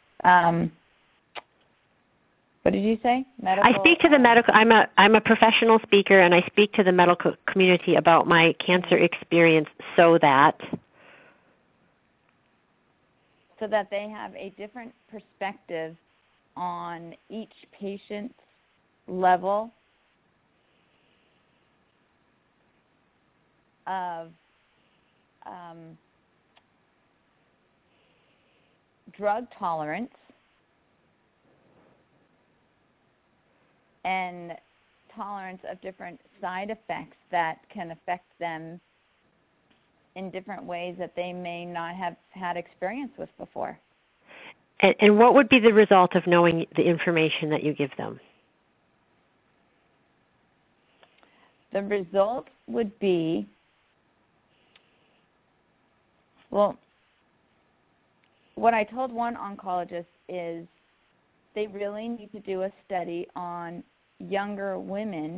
What did you say? Medical. I speak to the medical. I'm a professional speaker, and I speak to the medical community about my cancer experience, so that they have a different perspective on each patient's level of drug tolerance and tolerance of different side effects that can affect them in different ways that they may not have had experience with before. And what would be the result of knowing the information that you give them? The result would be, well, what I told one oncologist is they really need to do a study on younger women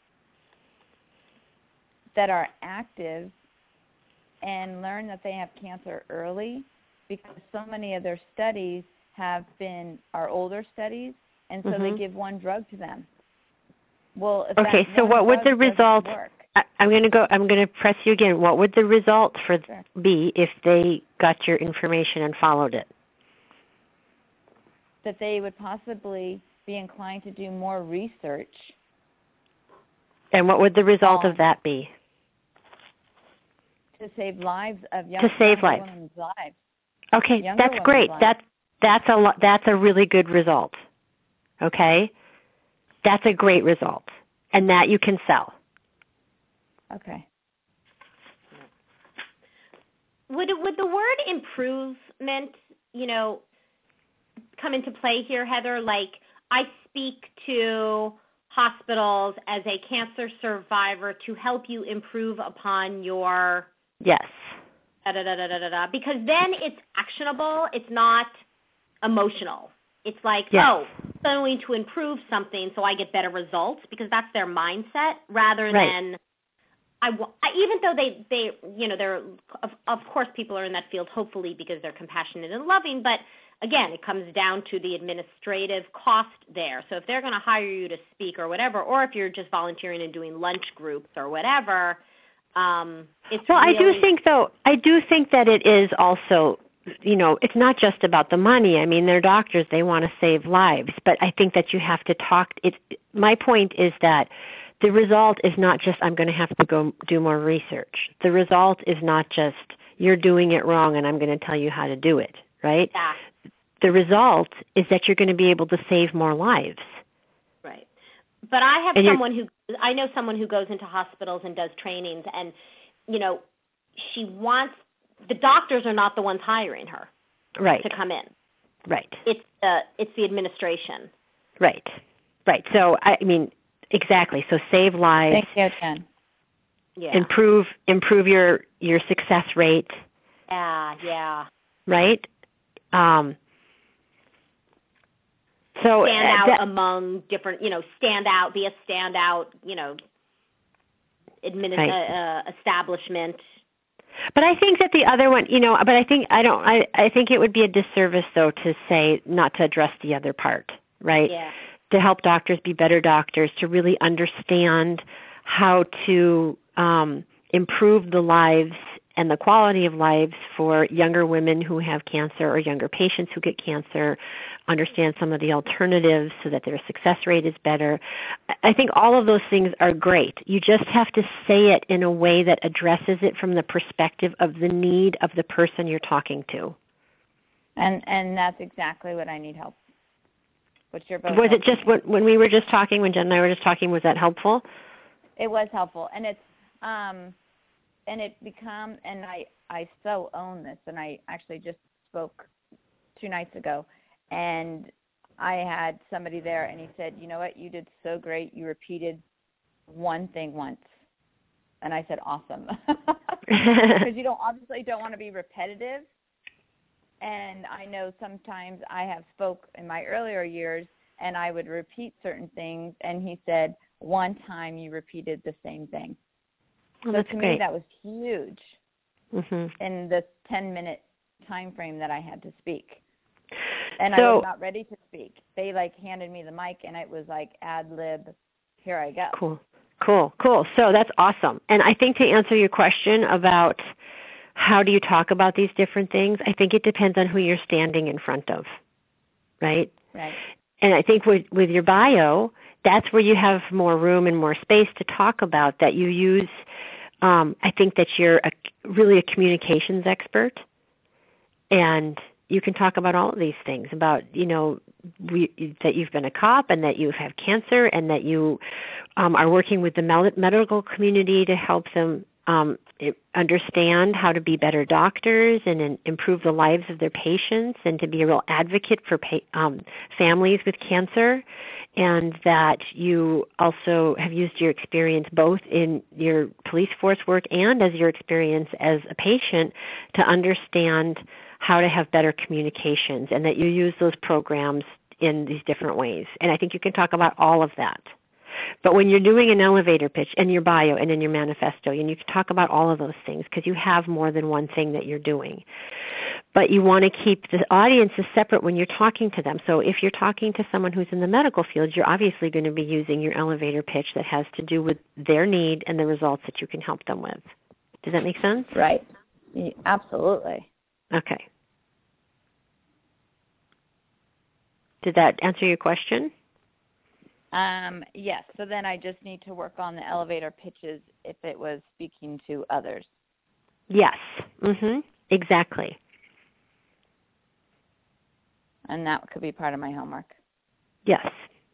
that are active and learn that they have cancer early, because so many of their studies are older studies, and so they give one drug to them. Well, if okay, so what would the result? I'm going to press you again. What would the result be if they got your information and followed it? That they would possibly be inclined to do more research. And what would the result of that be? To save lives of younger women's lives. Okay, that's great. That's a really good result. Okay, that's a great result, and that you can sell. Okay. Would the word improvement, come into play here, Heather? Like, I speak to hospitals as a cancer survivor to help you improve upon your yes. Because then it's actionable. It's not emotional. It's like, yes. I'm going to improve something so I get better results, because that's their mindset, rather than even though they're of course people are in that field hopefully because they're compassionate and loving, but again, it comes down to the administrative cost there. So if they're going to hire you to speak or whatever, or if you're just volunteering and doing lunch groups or whatever, it's well, really... I do think that it is also, it's not just about the money. I mean, they're doctors, they want to save lives, but I think that you have to talk. My point is that the result is not just I'm going to have to go do more research. The result is not just you're doing it wrong and I'm going to tell you how to do it, right? Yeah. The result is that you're going to be able to save more lives. Right. But I know someone who goes into hospitals and does trainings, and the doctors are not the ones hiring her to come in. Right. It's the administration. Right. So I mean, exactly. So save lives. Thank you, Jen. Yeah. Improve your success rate. Yeah. Right. So stand out among different, be a standout, establishment. But I think that the other one, I think it would be a disservice though to say not to address the other part, right? Yeah. To help doctors be better doctors, to really understand how to improve the lives and the quality of lives for younger women who have cancer or younger patients who get cancer, understand some of the alternatives so that their success rate is better. I think all of those things are great. You just have to say it in a way that addresses it from the perspective of the need of the person you're talking to. And that's exactly what I need help. Was it just when we were just talking, when Jen and I were just talking, was that helpful? It was helpful. And it's and I so own this, and I actually just spoke 2 nights ago, and I had somebody there, and he said, you know what, you did so great. You repeated one thing once. And I said, awesome. Because you obviously don't want to be repetitive. And I know sometimes I have spoke in my earlier years, and I would repeat certain things, and he said, one time you repeated the same thing. Well, so that's to great. me, that was huge in the 10-minute time frame that I had to speak. And I was not ready to speak. They, handed me the mic, and it was ad lib, here I go. Cool. So that's awesome. And I think to answer your question about how do you talk about these different things, I think it depends on who you're standing in front of, right? Right. And I think with your bio, that's where you have more room and more space to talk about that you use. I think that you're really a communications expert, and you can talk about all of these things about, that you've been a cop and that you have cancer and that you are working with the medical community to help them understand how to be better doctors and improve the lives of their patients and to be a real advocate for families with cancer, and that you also have used your experience both in your police force work and as your experience as a patient to understand how to have better communications, and that you use those programs in these different ways. And I think you can talk about all of that. But when you're doing an elevator pitch in your bio and in your manifesto, and you can talk about all of those things because you have more than one thing that you're doing. But you want to keep the audiences separate when you're talking to them. So if you're talking to someone who's in the medical field, you're obviously going to be using your elevator pitch that has to do with their need and the results that you can help them with. Does that make sense? Right. Absolutely. Okay. Did that answer your question? Yes. So then I just need to work on the elevator pitches if it was speaking to others. Yes. Exactly. And that could be part of my homework. Yes.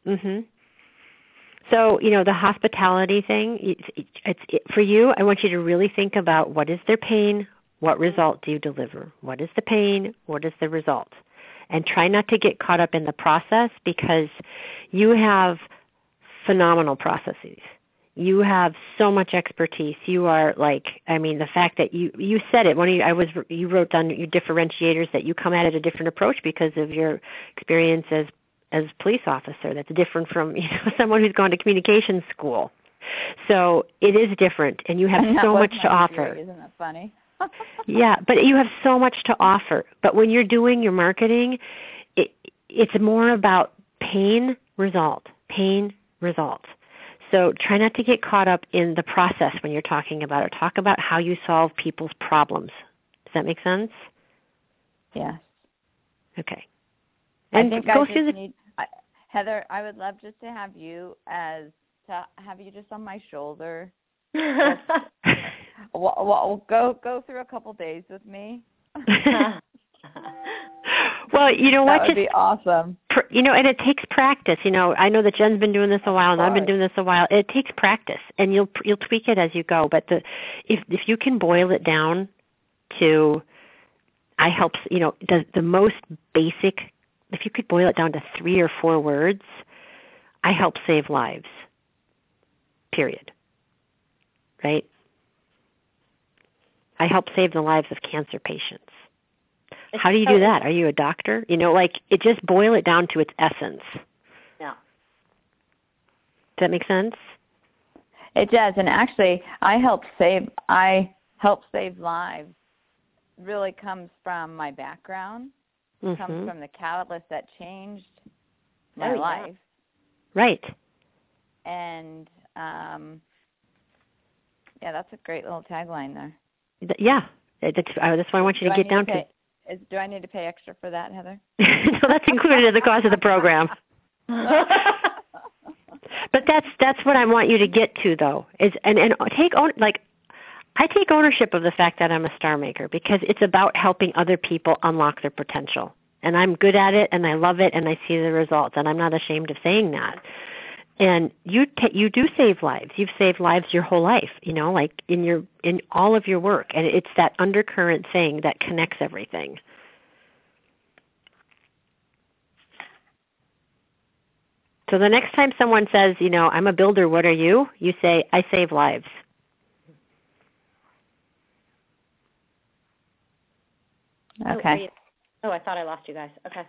So, the hospitality thing, for you, I want you to really think about what is their pain, what result do you deliver? What is the pain, what is the result? And try not to get caught up in the process because you have phenomenal processes. You have so much expertise. You are the fact that you said it. You wrote down your differentiators that you come at it a different approach because of your experience as a police officer. That's different from someone who's gone to communications school. So it is different, and you have so much to offer. Isn't that funny? Yeah, but you have so much to offer. But when you're doing your marketing, it's more about pain, result. So try not to get caught up in the process when you're talking about it. Talk about how you solve people's problems. Does that make sense? Yes. Okay. And I think need Heather, I would love just to have you just on my shoulder. Well, go through a couple days with me. Well, you know what? That would be awesome. And it takes practice. I know that Jen's been doing this a while, and I've been doing this a while. It takes practice, and you'll tweak it as you go. But if you can boil it down to, the most basic. If you could boil it down to 3 or 4 words, I help save lives. Period. Right? I help save the lives of cancer patients. How do you do that? Are you a doctor? It just boil it down to its essence. Yeah. Does that make sense? It does. And actually, I help save lives really comes from my background. Comes from the catalyst that changed my life. Right. And, that's a great little tagline there. Yeah. That's what I want you to get down to. Do I need to pay extra for that, Heather? No, that's included in the cost of the program. But that's what I want you to get to, though. I take ownership of the fact that I'm a star maker because it's about helping other people unlock their potential. And I'm good at it, and I love it, and I see the results, and I'm not ashamed of saying that. And you do save lives. You've saved lives your whole life, in all of your work. And it's that undercurrent thing that connects everything. So the next time someone says, I'm a builder, what are you? You say, I save lives. Okay. I thought I lost you guys. Okay.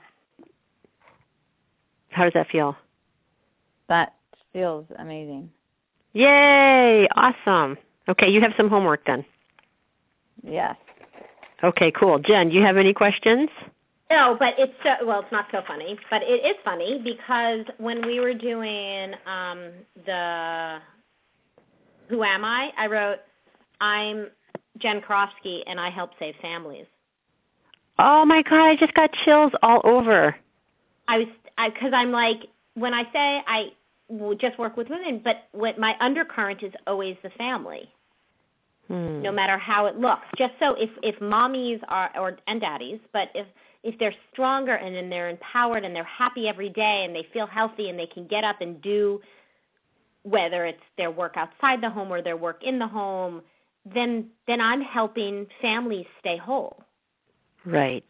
How does that feel? That feels amazing. Yay! Awesome. Okay, you have some homework then. Yes. Okay, cool. Jen, do you have any questions? No, but it's not so funny, but it is funny because when we were doing the Who Am I wrote, I'm Jen Karofsky and I help save families. Oh my God, I just got chills all over. Because I'm like, when I say I just work with women, but what my undercurrent is always the family. No matter how it looks. Just so if mommies are and daddies, but if they're stronger and then they're empowered and they're happy every day and they feel healthy and they can get up and do whether it's their work outside the home or their work in the home, then I'm helping families stay whole. Right.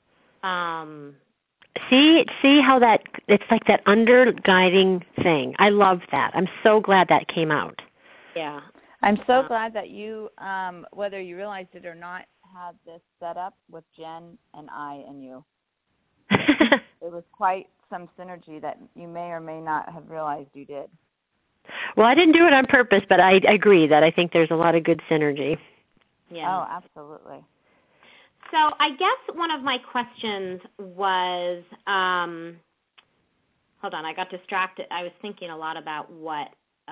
See how that it's like that underguiding thing. I love that. I'm so glad that came out. Yeah. I'm so glad that you, whether you realized it or not, had this set up with Jen and I and you. It was quite some synergy that you may or may not have realized you did. Well, I didn't do it on purpose, but I agree that I think there's a lot of good synergy. Yeah. Oh, absolutely. So I guess one of my questions was, hold on, I got distracted. I was thinking a lot about what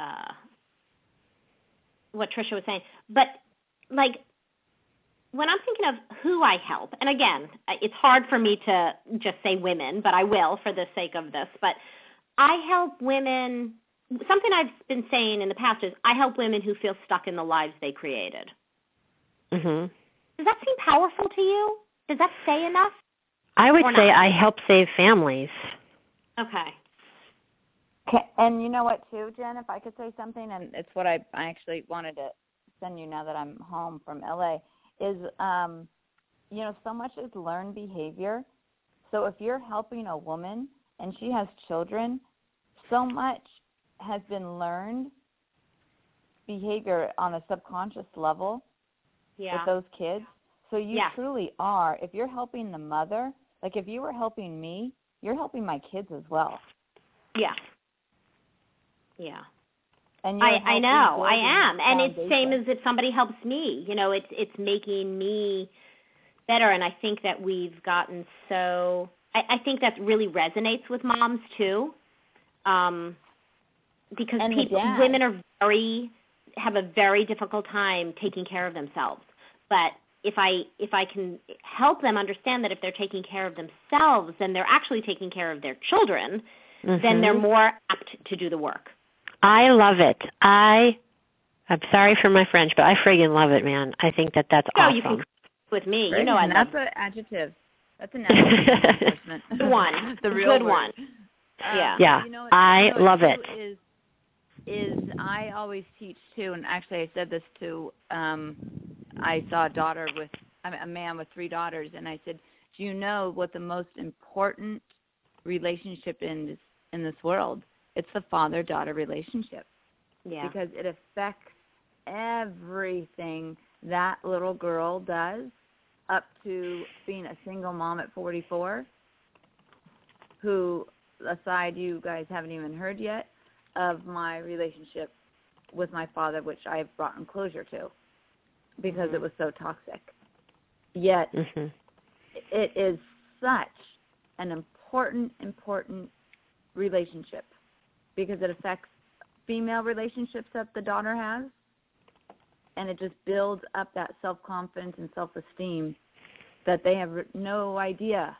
Tricia was saying. But, like, when I'm thinking of who I help, and again, it's hard for me to just say women, but I will for the sake of this. But I help women, something I've been saying in the past is I help women who feel stuck in the lives they created. Mm-hmm. Does that seem powerful to you? Does that say enough? I would say I help save families. Okay. And you know what, too, Jen, if I could say something, and it's what I actually wanted to send you now that I'm home from L.A., is, so much is learned behavior. So if you're helping a woman and she has children, so much has been learned behavior on a subconscious level with those kids. So you truly are, if you're helping the mother, like if you were helping me, you're helping my kids as well. Yeah. Yeah. And I know, I am. And it's same as if somebody helps me. It's making me better. And I think that we've gotten so I think that really resonates with moms too. Because women are have a very difficult time taking care of themselves. But if I can help them understand that if they're taking care of themselves, then they're actually taking care of their children, then they're more apt to do the work. I love it. I'm sorry for my French, but I friggin' love it, man. I think that's awesome. You can with me. Friggin', I that's an adjective. That's an adjective. The one. The real good word. One. Yeah. I love it. Is I always teach too, and actually I said this to I saw a man with 3 daughters, and I said, do you know what the most important relationship in this world? It's the father-daughter relationship. Yeah. Because it affects everything that little girl does up to being a single mom at 44, who, aside, you guys haven't even heard yet of my relationship with my father, which I've brought in closure to because it was so toxic. Yet it is such an important relationship because it affects female relationships that the daughter has, and it just builds up that self-confidence and self-esteem that they have no idea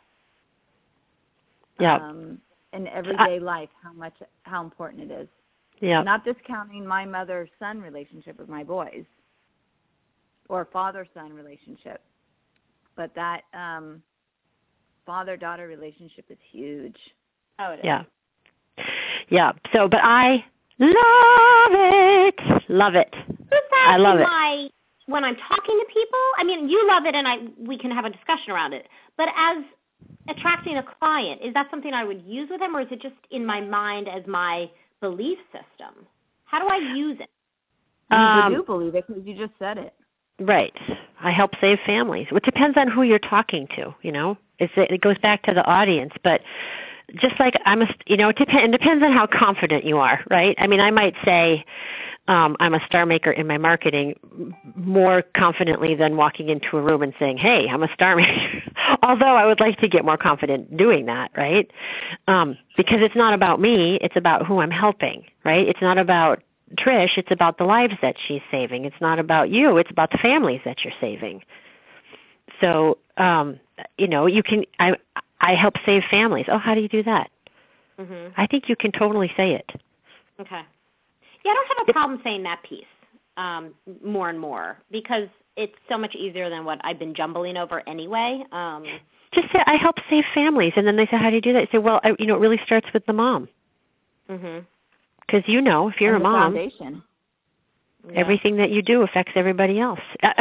in everyday life how important it is. Yeah. Not discounting my mother-son relationship with my boys or father-son relationship, but that father-daughter relationship is huge. Oh, it is. Yeah. Yeah. So, but I love it. Love it. I love it. When I'm talking to people, I mean, you love it, and we can have a discussion around it. But as attracting a client, is that something I would use with him, or is it just in my mind as my belief system? How do I use it? You do believe it because you just said it. Right. I help save families. It depends on who you're talking to, you know. It goes back to the audience, but just like it depends on how confident you are, right? I mean, I might say I'm a star maker in my marketing more confidently than walking into a room and saying, hey, I'm a star maker. Although I would like to get more confident doing that, right? Because it's not about me, it's about who I'm helping, right? It's not about Trish, it's about the lives that she's saving. It's not about you, it's about the families that you're saving. So, you can, I help save families. Oh, how do you do that? Mm-hmm. I think you can totally say it. Okay. Yeah, I don't have a problem saying that piece more and more because it's so much easier than what I've been jumbling over anyway. Just say, I help save families. And then they say, how do you do that? You say, well, it really starts with the mom. Mm-hmm. Because if you're a mom, foundation. Everything that you do affects everybody else.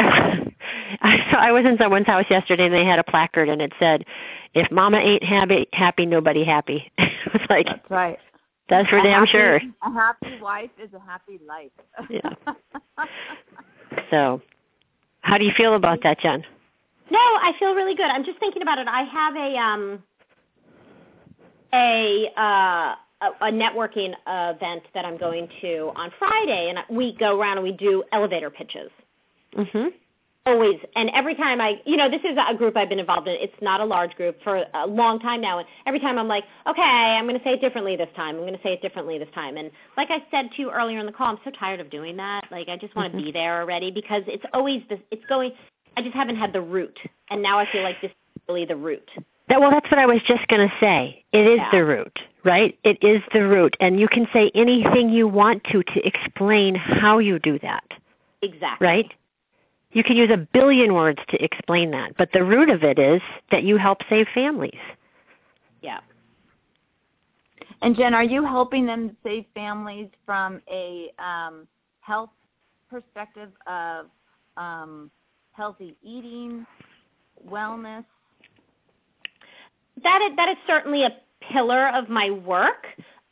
I was in someone's house yesterday, and they had a placard, and it said, if mama ain't happy, nobody happy. It was like, that's right. That's for damn sure. A happy wife is a happy life. Yeah. So, how do you feel about that, Jen? No, I feel really good. I'm just thinking about it. I have a networking event that I'm going to on Friday, and we go around and we do elevator pitches. Mm-hmm. Always. And every time this is a group I've been involved in. It's not a large group for a long time now. And every time I'm like, okay, I'm going to say it differently this time. I'm going to say it differently this time. And like I said to you earlier in the call, I'm so tired of doing that. Like, I just want to be there already because it's always I just haven't had the root. And now I feel like this is really the root. Well, that's what I was just going to say. It is the root, right? It is the root. And you can say anything you want to explain how you do that. Exactly. Right? You can use 1 billion words to explain that. But the root of it is that you help save families. Yeah. And Jen, are you helping them save families from a health perspective of healthy eating, wellness? That is certainly a pillar of my work,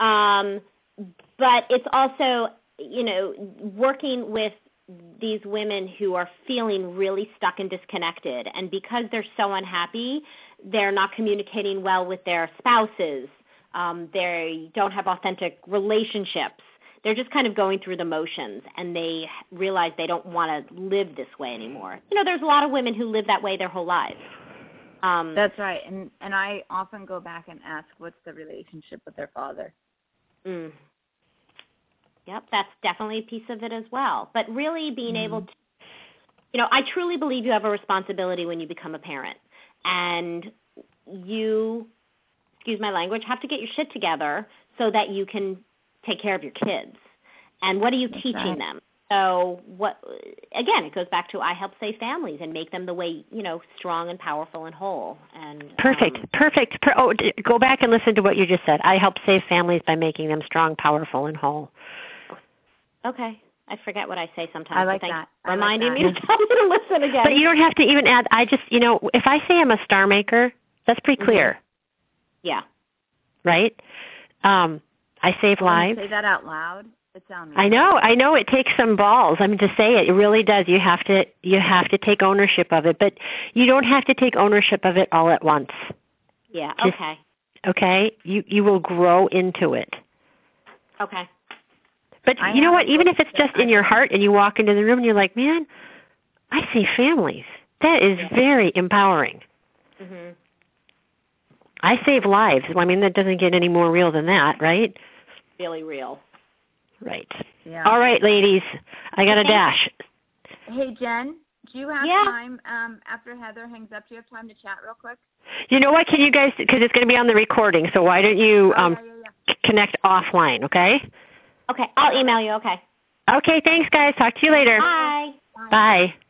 but it's also, working with these women who are feeling really stuck and disconnected, and because they're so unhappy, they're not communicating well with their spouses. They don't have authentic relationships. They're just kind of going through the motions, and they realize they don't want to live this way anymore. There's a lot of women who live that way their whole lives. That's right, and I often go back and ask, what's the relationship with their father? Yep, that's definitely a piece of it as well. But really being able to, I truly believe you have a responsibility when you become a parent. And you, excuse my language, have to get your shit together so that you can take care of your kids. And what are you teaching them? So again, it goes back to I help save families and make them the way, strong and powerful and whole. And Perfect. Go back and listen to what you just said. I help save families by making them strong, powerful, and whole. Okay. I forget what I say sometimes. I like that. Reminding me to tell me to listen again. But you don't have to even add, if I say I'm a star maker, that's pretty clear. Yeah. Right? I save lives. Say that out loud. It sounds. I know. It takes some balls. I mean, to say it really does. You have to take ownership of it, but you don't have to take ownership of it all at once. Yeah. Okay. You will grow into it. Okay. But you know what? Even if it's just in your heart, and you walk into the room and you're like, man, I save families. That is very empowering. Mm-hmm. I save lives. I mean, that doesn't get any more real than that, right? Really real. Right. Yeah. All right, ladies. I got a dash. Hey, Jen, do you have time after Heather hangs up? Do you have time to chat real quick? You know what? Can you guys, because it's going to be on the recording, so why don't you connect offline, okay? Okay. I'll email you, okay. Okay, thanks, guys. Talk to you later. Bye. Bye.